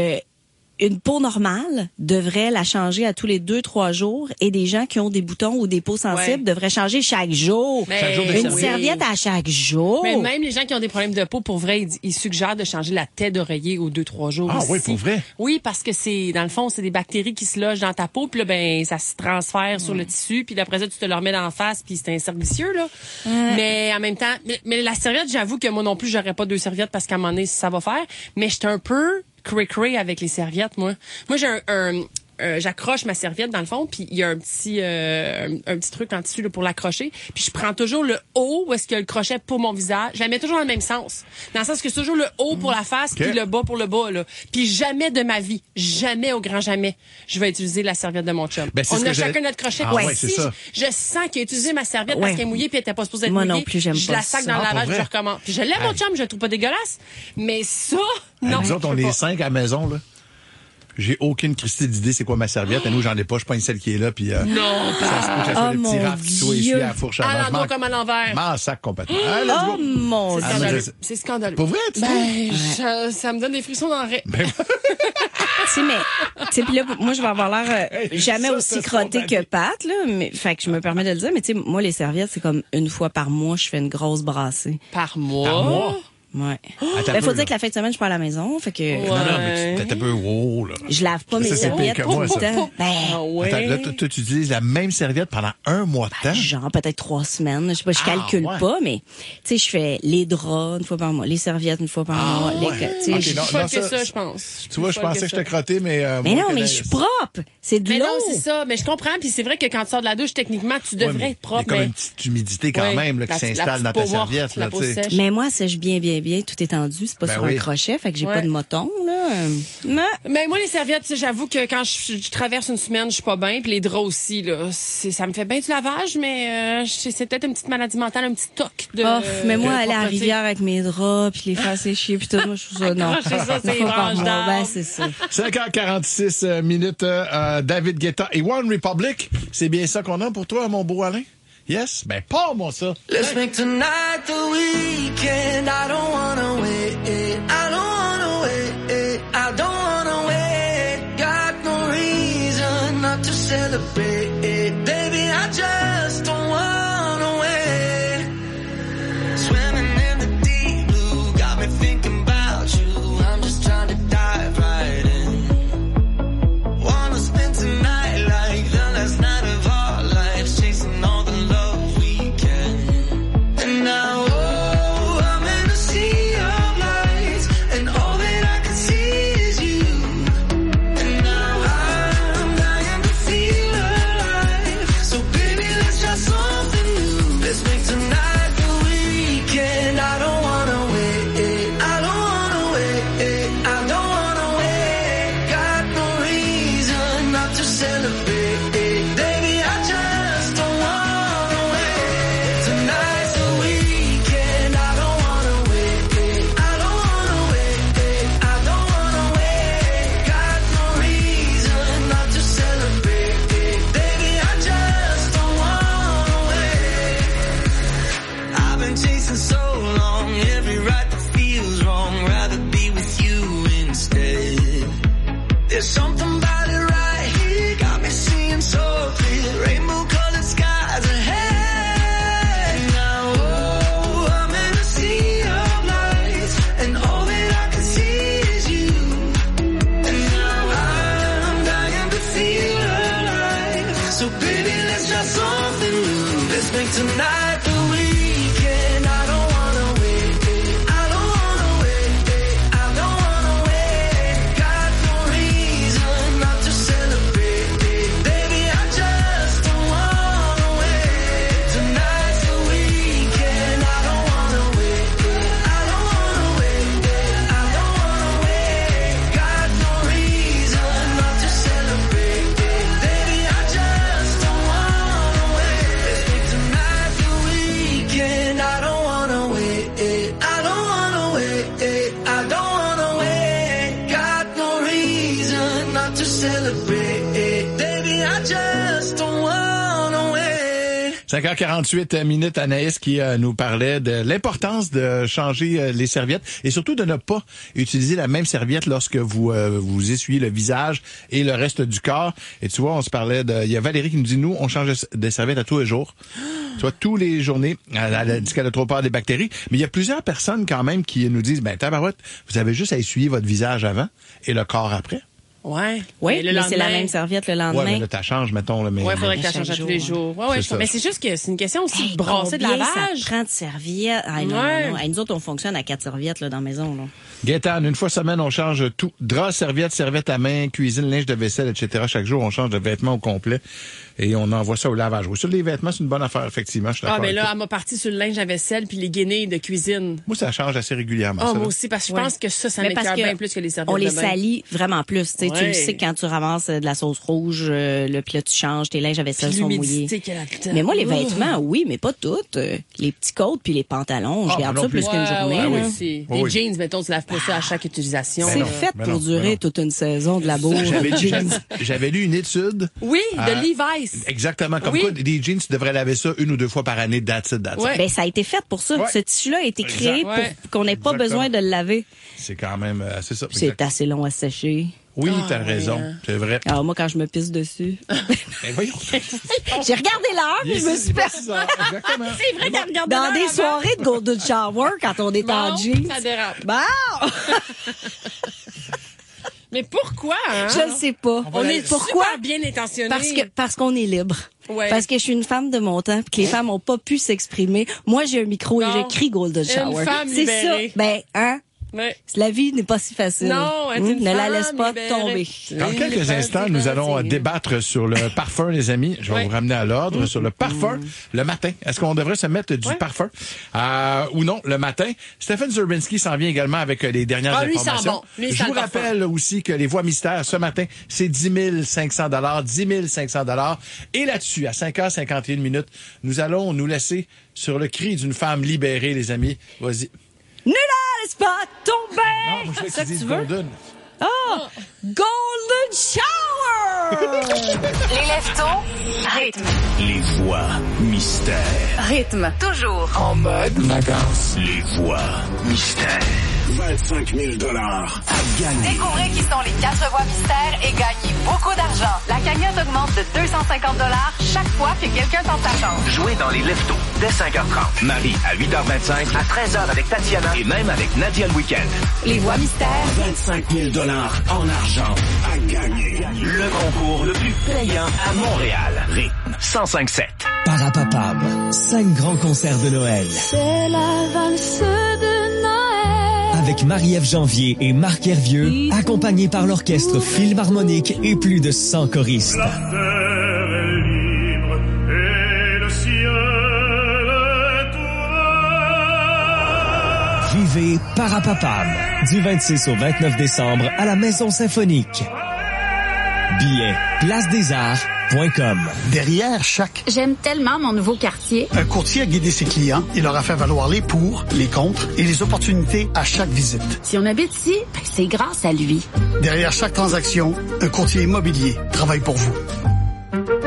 une peau normale devrait la changer à tous les 2-3 jours et des gens qui ont des boutons ou des peaux sensibles devraient changer chaque jour. Une serviette à chaque jour. Mais même les gens qui ont des problèmes de peau, pour vrai, ils suggèrent de changer la tête d'oreiller aux 2-3 jours. Ah oui, pour vrai? Oui, parce que c'est, dans le fond, c'est des bactéries qui se logent dans ta peau, puis là, ben, ça se transfère sur le tissu, puis après ça, tu te le remets dans la face, puis c'est un cercle vicieux, là. Mais en même temps, mais la serviette, j'avoue que moi non plus, j'aurais pas 2 serviettes parce qu'à un moment donné, ça va faire. Mais j'étais un peu cray-cray avec les serviettes, moi. Moi, j'ai j'accroche ma serviette dans le fond, puis il y a un petit truc en tissu là, pour l'accrocher. Puis je prends toujours le haut où est-ce qu'il y a le crochet pour mon visage. Je la mets toujours dans le même sens. Dans le sens que c'est toujours le haut pour la face, puis le bas pour le bas. Là. Puis jamais de ma vie, jamais au grand jamais, je vais utiliser la serviette de mon chum. Ben, on a chacun notre crochet. Si je sens qu'il a utilisé ma serviette parce qu'elle est mouillée puis elle était pas supposée être mouillée, non plus, j'aime je pas la sac dans le lavage, puis je recommence. Puis je l'aime mon chum, je le trouve pas dégueulasse. Mais ça, non. Nous autres, on est 5 à la maison, là. J'ai aucune Christie d'idée c'est quoi ma serviette. Et nous, j'en ai pas. Je prends celle qui est là. Puis, non, ça se peut que ça soit le petit raf qui soit essuyé à la fourche à l'endroit comme à l'envers. M'en sac complètement. Oh mon Dieu. C'est scandaleux. Pour vrai, ça me donne des frissons dans le raie. Tu puis là, moi, je vais avoir l'air jamais aussi crottée que Pat, là. Mais, fait que je me permets de le dire. Mais tu sais, moi, les serviettes, c'est comme une fois par mois, je fais une grosse brassée. Par mois? Ouais. Il faut dire que la fin de semaine, je suis pas à la maison, fait que... Non, mais t'es un peu haut, là. Je lave pas mes serviettes tout le temps. Attends, là, tu utilises la même serviette pendant un mois de temps? Genre, peut-être 3 semaines. Je sais pas, je calcule pas, mais, tu sais, je fais les draps une fois par mois, les serviettes une fois par mois. Je pense. Tu vois, je pensais que j'étais crotté, mais... mais non, mais je suis propre. C'est de l'eau. Mais non, c'est ça. Mais je comprends, puis c'est vrai que quand tu sors de la douche, techniquement, tu devrais être propre. Il y a comme une petite humidité quand même, là, qui s'installe dans ta serviette, là, tu sais. Mais moi, sèche bien, tout est tendu, c'est pas sur un crochet, fait que j'ai pas de moton, là. Mais moi, les serviettes, j'avoue que quand je traverse une semaine, je suis pas bien, puis les draps aussi, là, ça me fait bien du lavage, mais c'est peut-être une petite maladie mentale, un petit toc de... mais moi, aller à la rivière avec mes draps, puis les faire sécher, puis tout, moi, je trouve ça, non. C'est ça. 5h46 minutes, David Guetta et One Republic, c'est bien ça qu'on a pour toi, mon beau Alain? Yes? Ben, pas-moi ça. Let's make tonight the weekend. I don't wanna wait. I don't wanna wait. I don't wanna wait. Got no reason not to celebrate. Baby, I just don't wanna wait. Swimming in the deep blue. Got me thinking about you. I'm just trying to dive right in. Wanna spend tonight like the last night of our lives. Chasing all the love we can. And now, I'm in a sea of lights. in so long. Every right that feels wrong, rather be with you instead. There's something about it right here, got me seeing so clear. Rainbow colored skies ahead. Now, oh, I'm in a sea of lights, and all that I can see is you. And now I'm dying to feel alive. So baby, let's try something new. Let's make tonight the weekend. I don't wanna wait. I don't wanna wait. I don't wanna wait. Got no reason not to celebrate. Baby, I just don't wanna wait. Tonight's the weekend. I don't wanna wait. I don't wanna wait. I don't wanna wait. Got no reason not to celebrate. Baby, I just don't wanna wait. Let's make tonight the weekend. I don't wanna wait. I don't wanna wait. I don't wanna wait. Got no reason not to celebrate. Baby, I just don't wanna wait. 5h48 Anaïs qui nous parlait de l'importance de changer les serviettes et surtout de ne pas utiliser la même serviette lorsque vous vous essuyez le visage et le reste du corps. Et tu vois, on se parlait de... Il y a Valérie qui nous dit, nous, on change des serviettes à tous les jours. Tu vois, tous les journées, elle a dit qu'elle a trop peur des bactéries. Mais il y a plusieurs personnes quand même qui nous disent, ben tabarouette, vous avez juste à essuyer votre visage avant et le corps après. Ouais. Oui, mais mais c'est la même serviette le lendemain. Ouais, mais là, t'as change, mettons. Là, mais... Ouais, faudrait que t'as changes à tous les jours. Ouais, C'est ça. mais c'est juste que c'est une question aussi de brasser de Combien lavage. ça prend de serviettes? Ah, non, Ouais. non. Hey, nous autres, on fonctionne à 4 serviettes là, dans la maison. Là. Gaëtan, une fois semaine, on change tout. Drap, serviette à main, cuisine, linge de vaisselle, etc. Chaque jour, on change de vêtements au complet et on envoie ça au lavage. Oui, sur les vêtements, c'est une bonne affaire, effectivement. Je suis d'accord Ah, mais avec là, toi. elle m'a parti sur le linge à vaisselle puis les guenilles de cuisine. Moi, ça change assez régulièrement. Ah, ça, moi là. aussi, parce que je Ouais. pense que ça Mais m'écoeure parce que bien plus que les serviettes on les de bain. salit vraiment plus. Tu sais, tu Ouais. le sais quand tu ramasses de la sauce rouge, puis là, tu changes, tes linges à vaisselle Puis sont mouillés. l'humidité qu'il y a là-dedans. Mais moi, les Oh. vêtements, oui, mais pas toutes. Les petits coats puis les pantalons, je Ah, garde moi ça non plus plus. qu'une journée. Ouais, là. aussi. Oh, Les oui. jeans, mettons, tu laves pas ça à chaque utilisation. C'est non, fait mais pour non, durer mais non. toute une saison de la bourre. J'avais lu une étude. Oui, de Euh, Levi's. Exactement. Comme Oui. quoi, des jeans, tu devrais laver ça 1 ou 2 fois par année, that's it. Ouais. Ben, ça a été fait pour ça. Ouais. Ce tissu-là a été créé Exact. Ouais. pour qu'on n'ait pas Exactement. besoin de le laver. C'est quand même, c'est ça. C'est exact. assez long à sécher. Oui, Ah, t'as raison. ouais, hein. C'est vrai. Alors moi, quand je me pisse dessus, Ben, voyons. j'ai regardé l'heure, puis je me suis fait Exactement. C'est vrai qu'elle regarde dans des soirées de Golden Shower quand on est en jeans. ça dérape. Bon! Mais pourquoi, hein? Je ne sais pas. On est Pourquoi? super bien intentionnés. Parce qu'on est libre. Ouais. Parce que je suis une femme de mon temps, puis que les femmes n'ont pas pu s'exprimer. Moi, j'ai un micro et Non. j'écris Golden Shower. Une femme C'est ça. libérée. Ben, hein? Ouais. La vie n'est pas si facile. Non, elle est une ne la femme laisse pas libérée. tomber. Dans quelques instants, nous allons débattre sur le parfum, les amis. Je vais Ouais. vous ramener à l'ordre sur le parfum le matin. Est-ce qu'on devrait se mettre du parfum ou non le matin? Stéphane Zurbinski s'en vient également avec les dernières Ah, lui, il sent informations. bon. Lui, il Je sent vous le parfum. rappelle aussi que les voix mystères ce matin, c'est 10 500 $, 10 500 $. Et là-dessus, à 5h51 minutes, nous allons nous laisser sur le cri d'une femme libérée, les amis. Vas-y. Ne la laisse pas tomber! Non, moi, je veux que C'est ça tu que dises tu veux? Golden. Ah! Golden Shower! Les leftos, rythme. Les voix mystères. Rythme. Toujours. En mode vacances. Les voix mystères. 25 000 $ à gagner. Découvrez qui sont les 4 voix mystères et gagnez beaucoup d'argent. La cagnotte augmente de 250 $ chaque fois que quelqu'un tente sa chance. Jouez dans les leftos dès 5h30. Marie à 8h25, à 13h avec Tatiana et même avec Nadia le week-end. Les voix mystères. 25 000 $ en argent à gagner. Le concours le plus payant à Montréal. Rythme 105.7. Parapapam, 5 grands concerts de Noël. C'est la valse de Noël. Avec Marie-Ève Janvier et Marc Hervieux, accompagnés par l'orchestre Philharmonique et plus de 100 choristes. La terre est libre et le ciel est ouvert. Vivez Parapapam, du 26 au 29 décembre à la Maison Symphonique. Billets, placedesarts.com. Derrière chaque... J'aime tellement mon nouveau quartier. Un courtier a guidé ses clients. Il leur a fait valoir les pour, les contre et les opportunités à chaque visite. Si on habite ici, c'est grâce à lui. Derrière chaque transaction, un courtier immobilier travaille pour vous.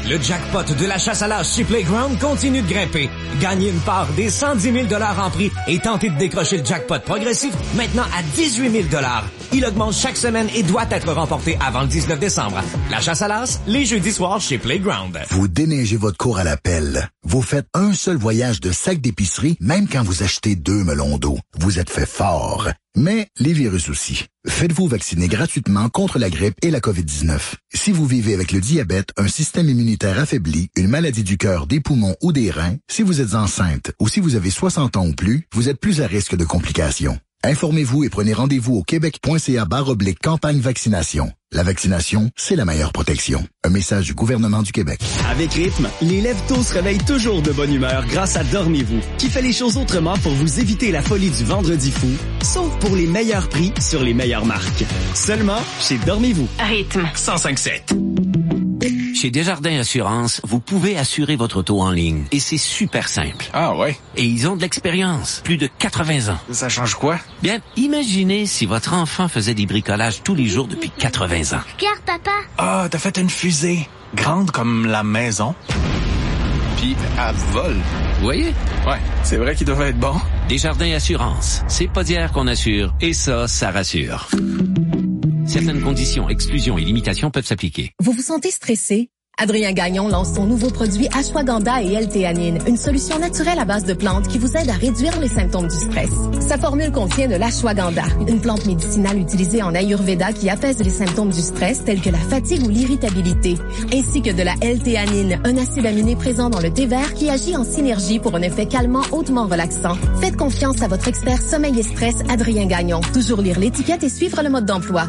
Le jackpot de la chasse à l'âge chez Playground continue de grimper. Gagnez une part des 110 000 $ en prix et tentez de décrocher le jackpot progressif maintenant à 18 000 $. Il augmente chaque semaine et doit être remporté avant le 19 décembre. La chasse à l'as, les jeudis soirs chez Playground. Vous déneigez votre cour à la pelle. Vous faites un seul voyage de sac d'épicerie, même quand vous achetez 2 melons d'eau. Vous êtes fait fort. Mais les virus aussi. Faites-vous vacciner gratuitement contre la grippe et la COVID-19. Si vous vivez avec le diabète, un système immunitaire affaibli, une maladie du cœur, des poumons ou des reins, si vous êtes enceinte ou si vous avez 60 ans ou plus, vous êtes plus à risque de complications. Informez-vous et prenez rendez-vous au québec.ca/campagne vaccination. La vaccination, c'est la meilleure protection. Un message du gouvernement du Québec. Avec Rythme, les lève-tôt se réveillent toujours de bonne humeur grâce à Dormez-vous, qui fait les choses autrement pour vous éviter la folie du vendredi fou, sauf pour les meilleurs prix sur les meilleures marques. Seulement chez Dormez-vous. Rythme 105.7. Chez Desjardins Assurance, vous pouvez assurer votre auto en ligne. Et c'est super simple. Ah ouais? Et ils ont de l'expérience. Plus de 80 ans. Ça change quoi? Bien, imaginez si votre enfant faisait des bricolages tous les jours depuis 80 ans. Regarde, papa. Ah, t'as fait une fusée. Grande comme la maison. Puis, elle vole. Vous voyez? Ouais, c'est vrai qu'il devait être bon. Desjardins Assurance. C'est pas d'hier qu'on assure. Et ça rassure. Certaines conditions, exclusions et limitations peuvent s'appliquer. Vous vous sentez stressé? Adrien Gagnon lance son nouveau produit Ashwagandha et L-théanine, une solution naturelle à base de plantes qui vous aide à réduire les symptômes du stress. Sa formule contient de l'ashwagandha, une plante médicinale utilisée en Ayurveda qui apaise les symptômes du stress tels que la fatigue ou l'irritabilité, ainsi que de la L-théanine, un acide aminé présent dans le thé vert qui agit en synergie pour un effet calmant hautement relaxant. Faites confiance à votre expert sommeil et stress, Adrien Gagnon. Toujours lire l'étiquette et suivre le mode d'emploi.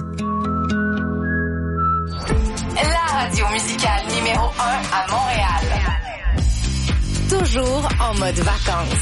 La radio musicale numéro 1 à Montréal. Toujours en mode vacances.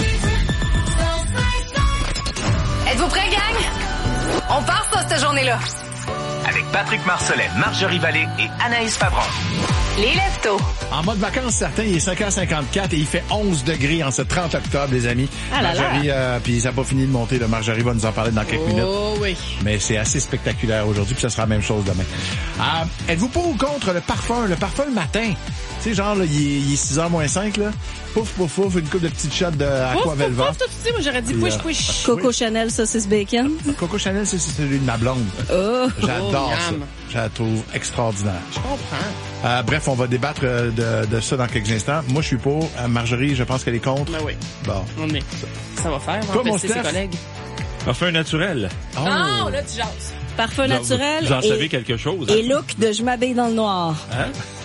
Êtes-vous prêts, gang? On part ça, cette journée-là. Avec Patrick Marcellet, Marjorie Vallée et Anaïs Favron. Les lève-tôt. En mode vacances, certains, il est 5h54 et il fait 11 degrés en ce 30 octobre, les amis. Ah là Marjorie, puis ça n'a pas fini de monter. Marjorie va nous en parler dans quelques minutes. Oh oui. Mais c'est assez spectaculaire aujourd'hui, puis ça sera la même chose demain. Êtes-vous pour ou contre le parfum le matin? Tu sais, genre, là, il est 6h moins 5, là. Pouf, pouf, pouf, une coupe de petites shots d'Aqua Velva. Pouf, toi, tu sais, moi, j'aurais dit push, push. Coco Chanel, saucisse bacon. Coco Chanel, c'est celui de ma blonde. Oh. J'adore ça. Je la trouve extraordinaire. Je comprends. Bref, on va débattre de ça dans quelques instants. Moi, je suis pour. Marjorie, je pense qu'elle est contre. Ben oui. Bon. On est. Ça va faire. On toi, va mon tester ses collègues. Parfum naturel. Oh, là, tu jases. Parfum naturel. Vous en savez quelque chose. Et look de je m'habille dans le noir. Hein?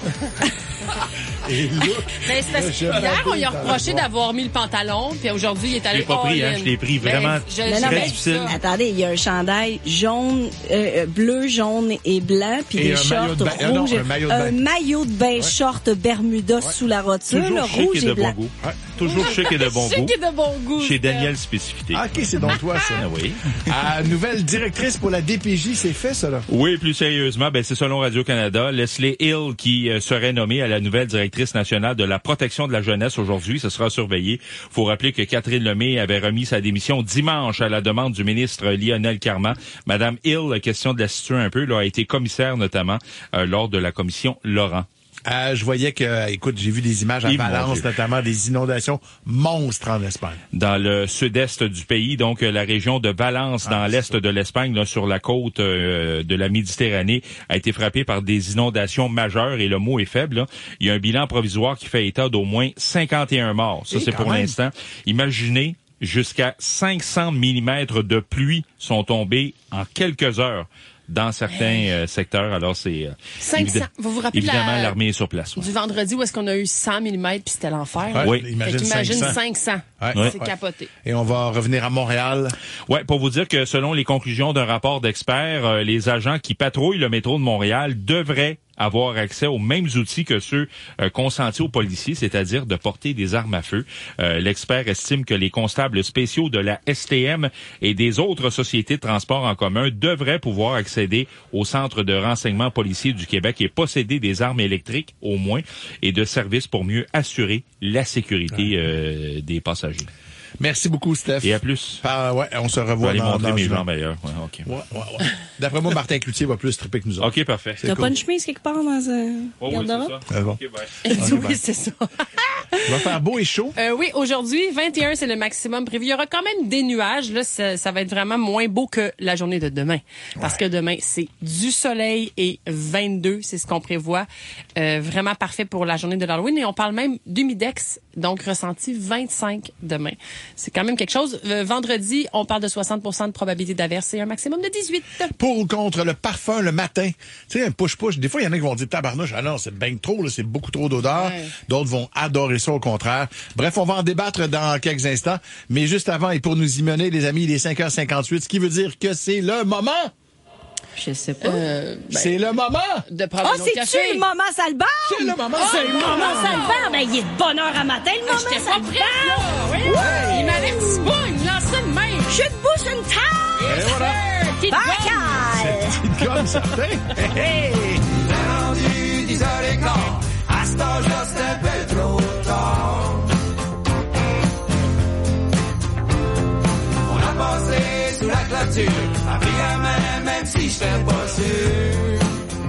Et look. Mais c'est parce que hier, on lui a reproché d'avoir mis le pantalon, puis aujourd'hui, il est allé Je l'ai pas pris, je l'ai pris vraiment très difficile. Attendez, il y a un chandail jaune, bleu, jaune et blanc, puis des shorts rouges. Un maillot de bain short Bermuda sous la rotule, rouge et blanc. Toujours chic et de bon goût. Chic et de bon goût. Chez Daniel Spécificité. Ah, OK, c'est donc toi, ça. Oui. Nouvelle directrice pour la DPJ, c'est fait, ça, là? Oui, plus sérieusement, c'est selon Radio-Canada, Leslie Hill qui serait nommée à la nouvelle directrice nationale de la protection de la jeunesse aujourd'hui. Ce sera surveillé. Faut rappeler que Catherine Lemay avait remis sa démission dimanche à la demande du ministre Lionel Carman. Madame Hill, question de la situer un peu, là, a été commissaire notamment lors de la commission Laurent. Je voyais que, écoute, j'ai vu des images à Valence, notamment des inondations monstres en Espagne. Dans le sud-est du pays, donc la région de Valence, dans l'est de l'Espagne, là, sur la côte de la Méditerranée, a été frappée par des inondations majeures, et le mot est faible. Là. Il y a un bilan provisoire qui fait état d'au moins 51 morts. Ça, c'est pour l'instant. Imaginez, jusqu'à 500 mm de pluie sont tombés en quelques heures dans certains secteurs. Alors, c'est 500. Vous vous rappelez évidemment, l'armée est sur place. Ouais. Du vendredi où est-ce qu'on a eu 100 mm puis c'était l'enfer. Oui, imagine 500. C'est capoté. Et on va revenir à Montréal. Ouais, pour vous dire que selon les conclusions d'un rapport d'experts, les agents qui patrouillent le métro de Montréal devraient avoir accès aux mêmes outils que ceux consentis aux policiers, c'est-à-dire de porter des armes à feu. L'expert estime que les constables spéciaux de la STM et des autres sociétés de transport en commun devraient pouvoir accéder au centre de renseignement policier du Québec et posséder des armes électriques, au moins, et de services pour mieux assurer la sécurité des passagers. Merci beaucoup, Steph. Et à plus. Ouais, on se revoit aller dans montrer mes juin. jambes ailleurs. Ouais, OK. Ouais. D'après moi, Martin Cloutier va plus triper que nous autres. OK, parfait. T'as pas une chemise quelque part dans un garde-robe? Oui, bon. Okay, bye. Oui, c'est ça. Il va faire beau et chaud. Oui, aujourd'hui, 21, c'est le maximum prévu. Il y aura quand même des nuages. Là, ça va être vraiment moins beau que la journée de demain. Parce que demain, c'est du soleil et 22, c'est ce qu'on prévoit. Vraiment parfait pour la journée de l'Halloween. Et on parle même d'humidex, donc ressenti 25 demain. C'est quand même quelque chose. Vendredi, on parle de 60% de probabilité d'averse et un maximum de 18. Pour ou contre le parfum le matin. Tu sais, un push-push. Des fois, il y en a qui vont dire tabarnouche, ah non, c'est bien trop, là, c'est beaucoup trop d'odeur. Ouais. D'autres vont adorer ça au contraire. Bref, on va en débattre dans quelques instants. Mais juste avant, et pour nous y mener, les amis, il est 5h58, ce qui veut dire que c'est le moment. Je sais pas. C'est le moment de prendre un café. C'est-tu le moment Salbert? C'est le moment. C'est le moment Salbert. Ben, il est de bonne heure à matin, le moment Salbert. Oui. Il m'avertit pas, il me lance ça de même. Je te bouche une taille. Et voilà. Petite gomme, certain. Hey. Rendu 10h15, à cet âge-là, c'est un peu trop tard. On a passé sous la clôture, appris à main, même si j'étais pas sûr.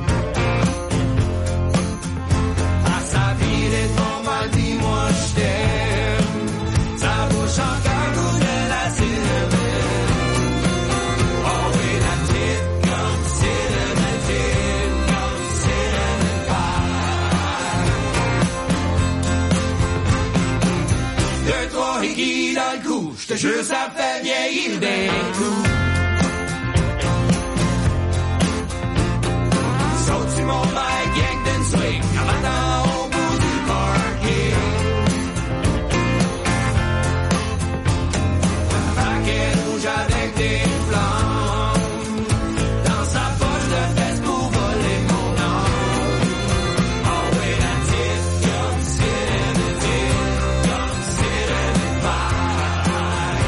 À sa vie, les ton mal, dis-moi je t'aime. Sa bouche encore goût de la cinnamon. Oh oui, la petite comme cinnamon, petite comme cinnamon pie. 2, 3 hickeys dans le cou, je te jure ça fait vieillir d'un coup. Saute sur mon bike, yank d'une swing, en m'attend au bout du parking. Un paquet rouge avec des flammes, dans sa poche de fesse pour voler mon nom. Oh oui, la petite comme cinnamon, petite comme cinnamon pie.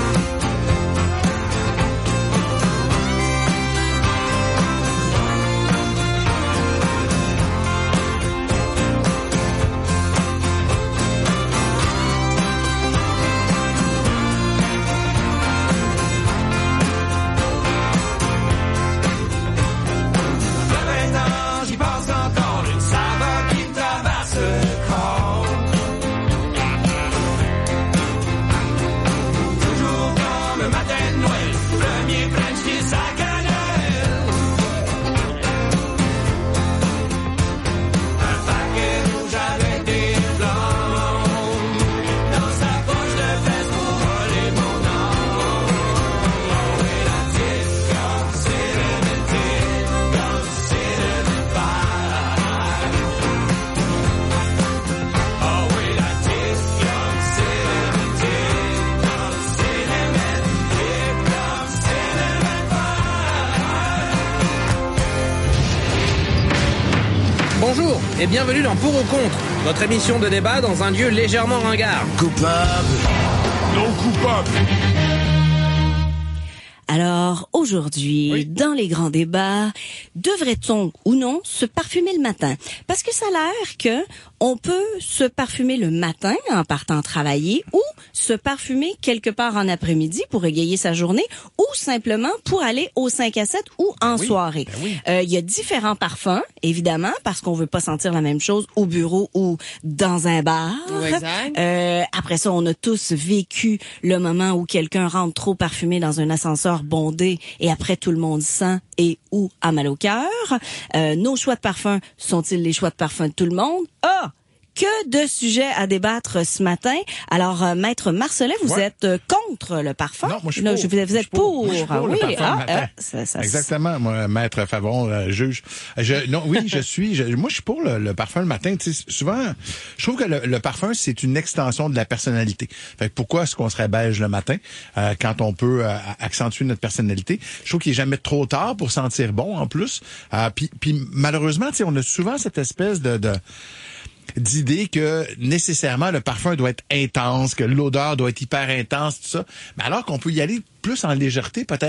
J'y pense encore, une saveur qui me traverse le corps. Toujours comme un matin de Noël, premier French kiss à cannelle. Un paquet rouge avec des flammes, dans sa poche de fesse pour voler mon nom. Oh oui, la petite comme cinnamon, petite comme cinnamon pie. Oh oui, la petite comme cinnamon, petite comme cinnamon, petite comme cinnamon pie. Bonjour et bienvenue dans Pour ou Contre, votre émission de débat dans un lieu légèrement ringard. Coupable. Non coupable. Alors, aujourd'hui, dans les grands débats, devrait-on ou non se parfumer le matin? Parce que ça a l'air que on peut se parfumer le matin en partant travailler ou se parfumer quelque part en après-midi pour égayer sa journée ou simplement pour aller au 5 à 7 ou en soirée. Il y a différents parfums, évidemment, parce qu'on veut pas sentir la même chose au bureau ou dans un bar. Oui, exact. Après ça, on a tous vécu le moment où quelqu'un rentre trop parfumé dans un ascenseur bondé et après tout le monde sent et ou a mal au cœur. Nos choix de parfum sont-ils les choix de parfum de tout le monde? Ah! Que de sujets à débattre ce matin. Alors, Maître Marcelin, vous êtes contre le parfum? Non, moi, je suis pour. Vous êtes pour. Moi, je suis pour le parfum le matin. Exactement. Moi, Maître Favron, juge. Moi, je suis pour le parfum le matin. Tu sais, souvent, je trouve que le parfum, c'est une extension de la personnalité. Fait que pourquoi est-ce qu'on serait beige le matin, quand on peut accentuer notre personnalité? Je trouve qu'il est jamais trop tard pour sentir bon, en plus. Puis malheureusement, tu sais, on a souvent cette espèce d'idée que nécessairement le parfum doit être intense, que l'odeur doit être hyper intense, tout ça. Mais alors qu'on peut y aller plus en légèreté, peut-être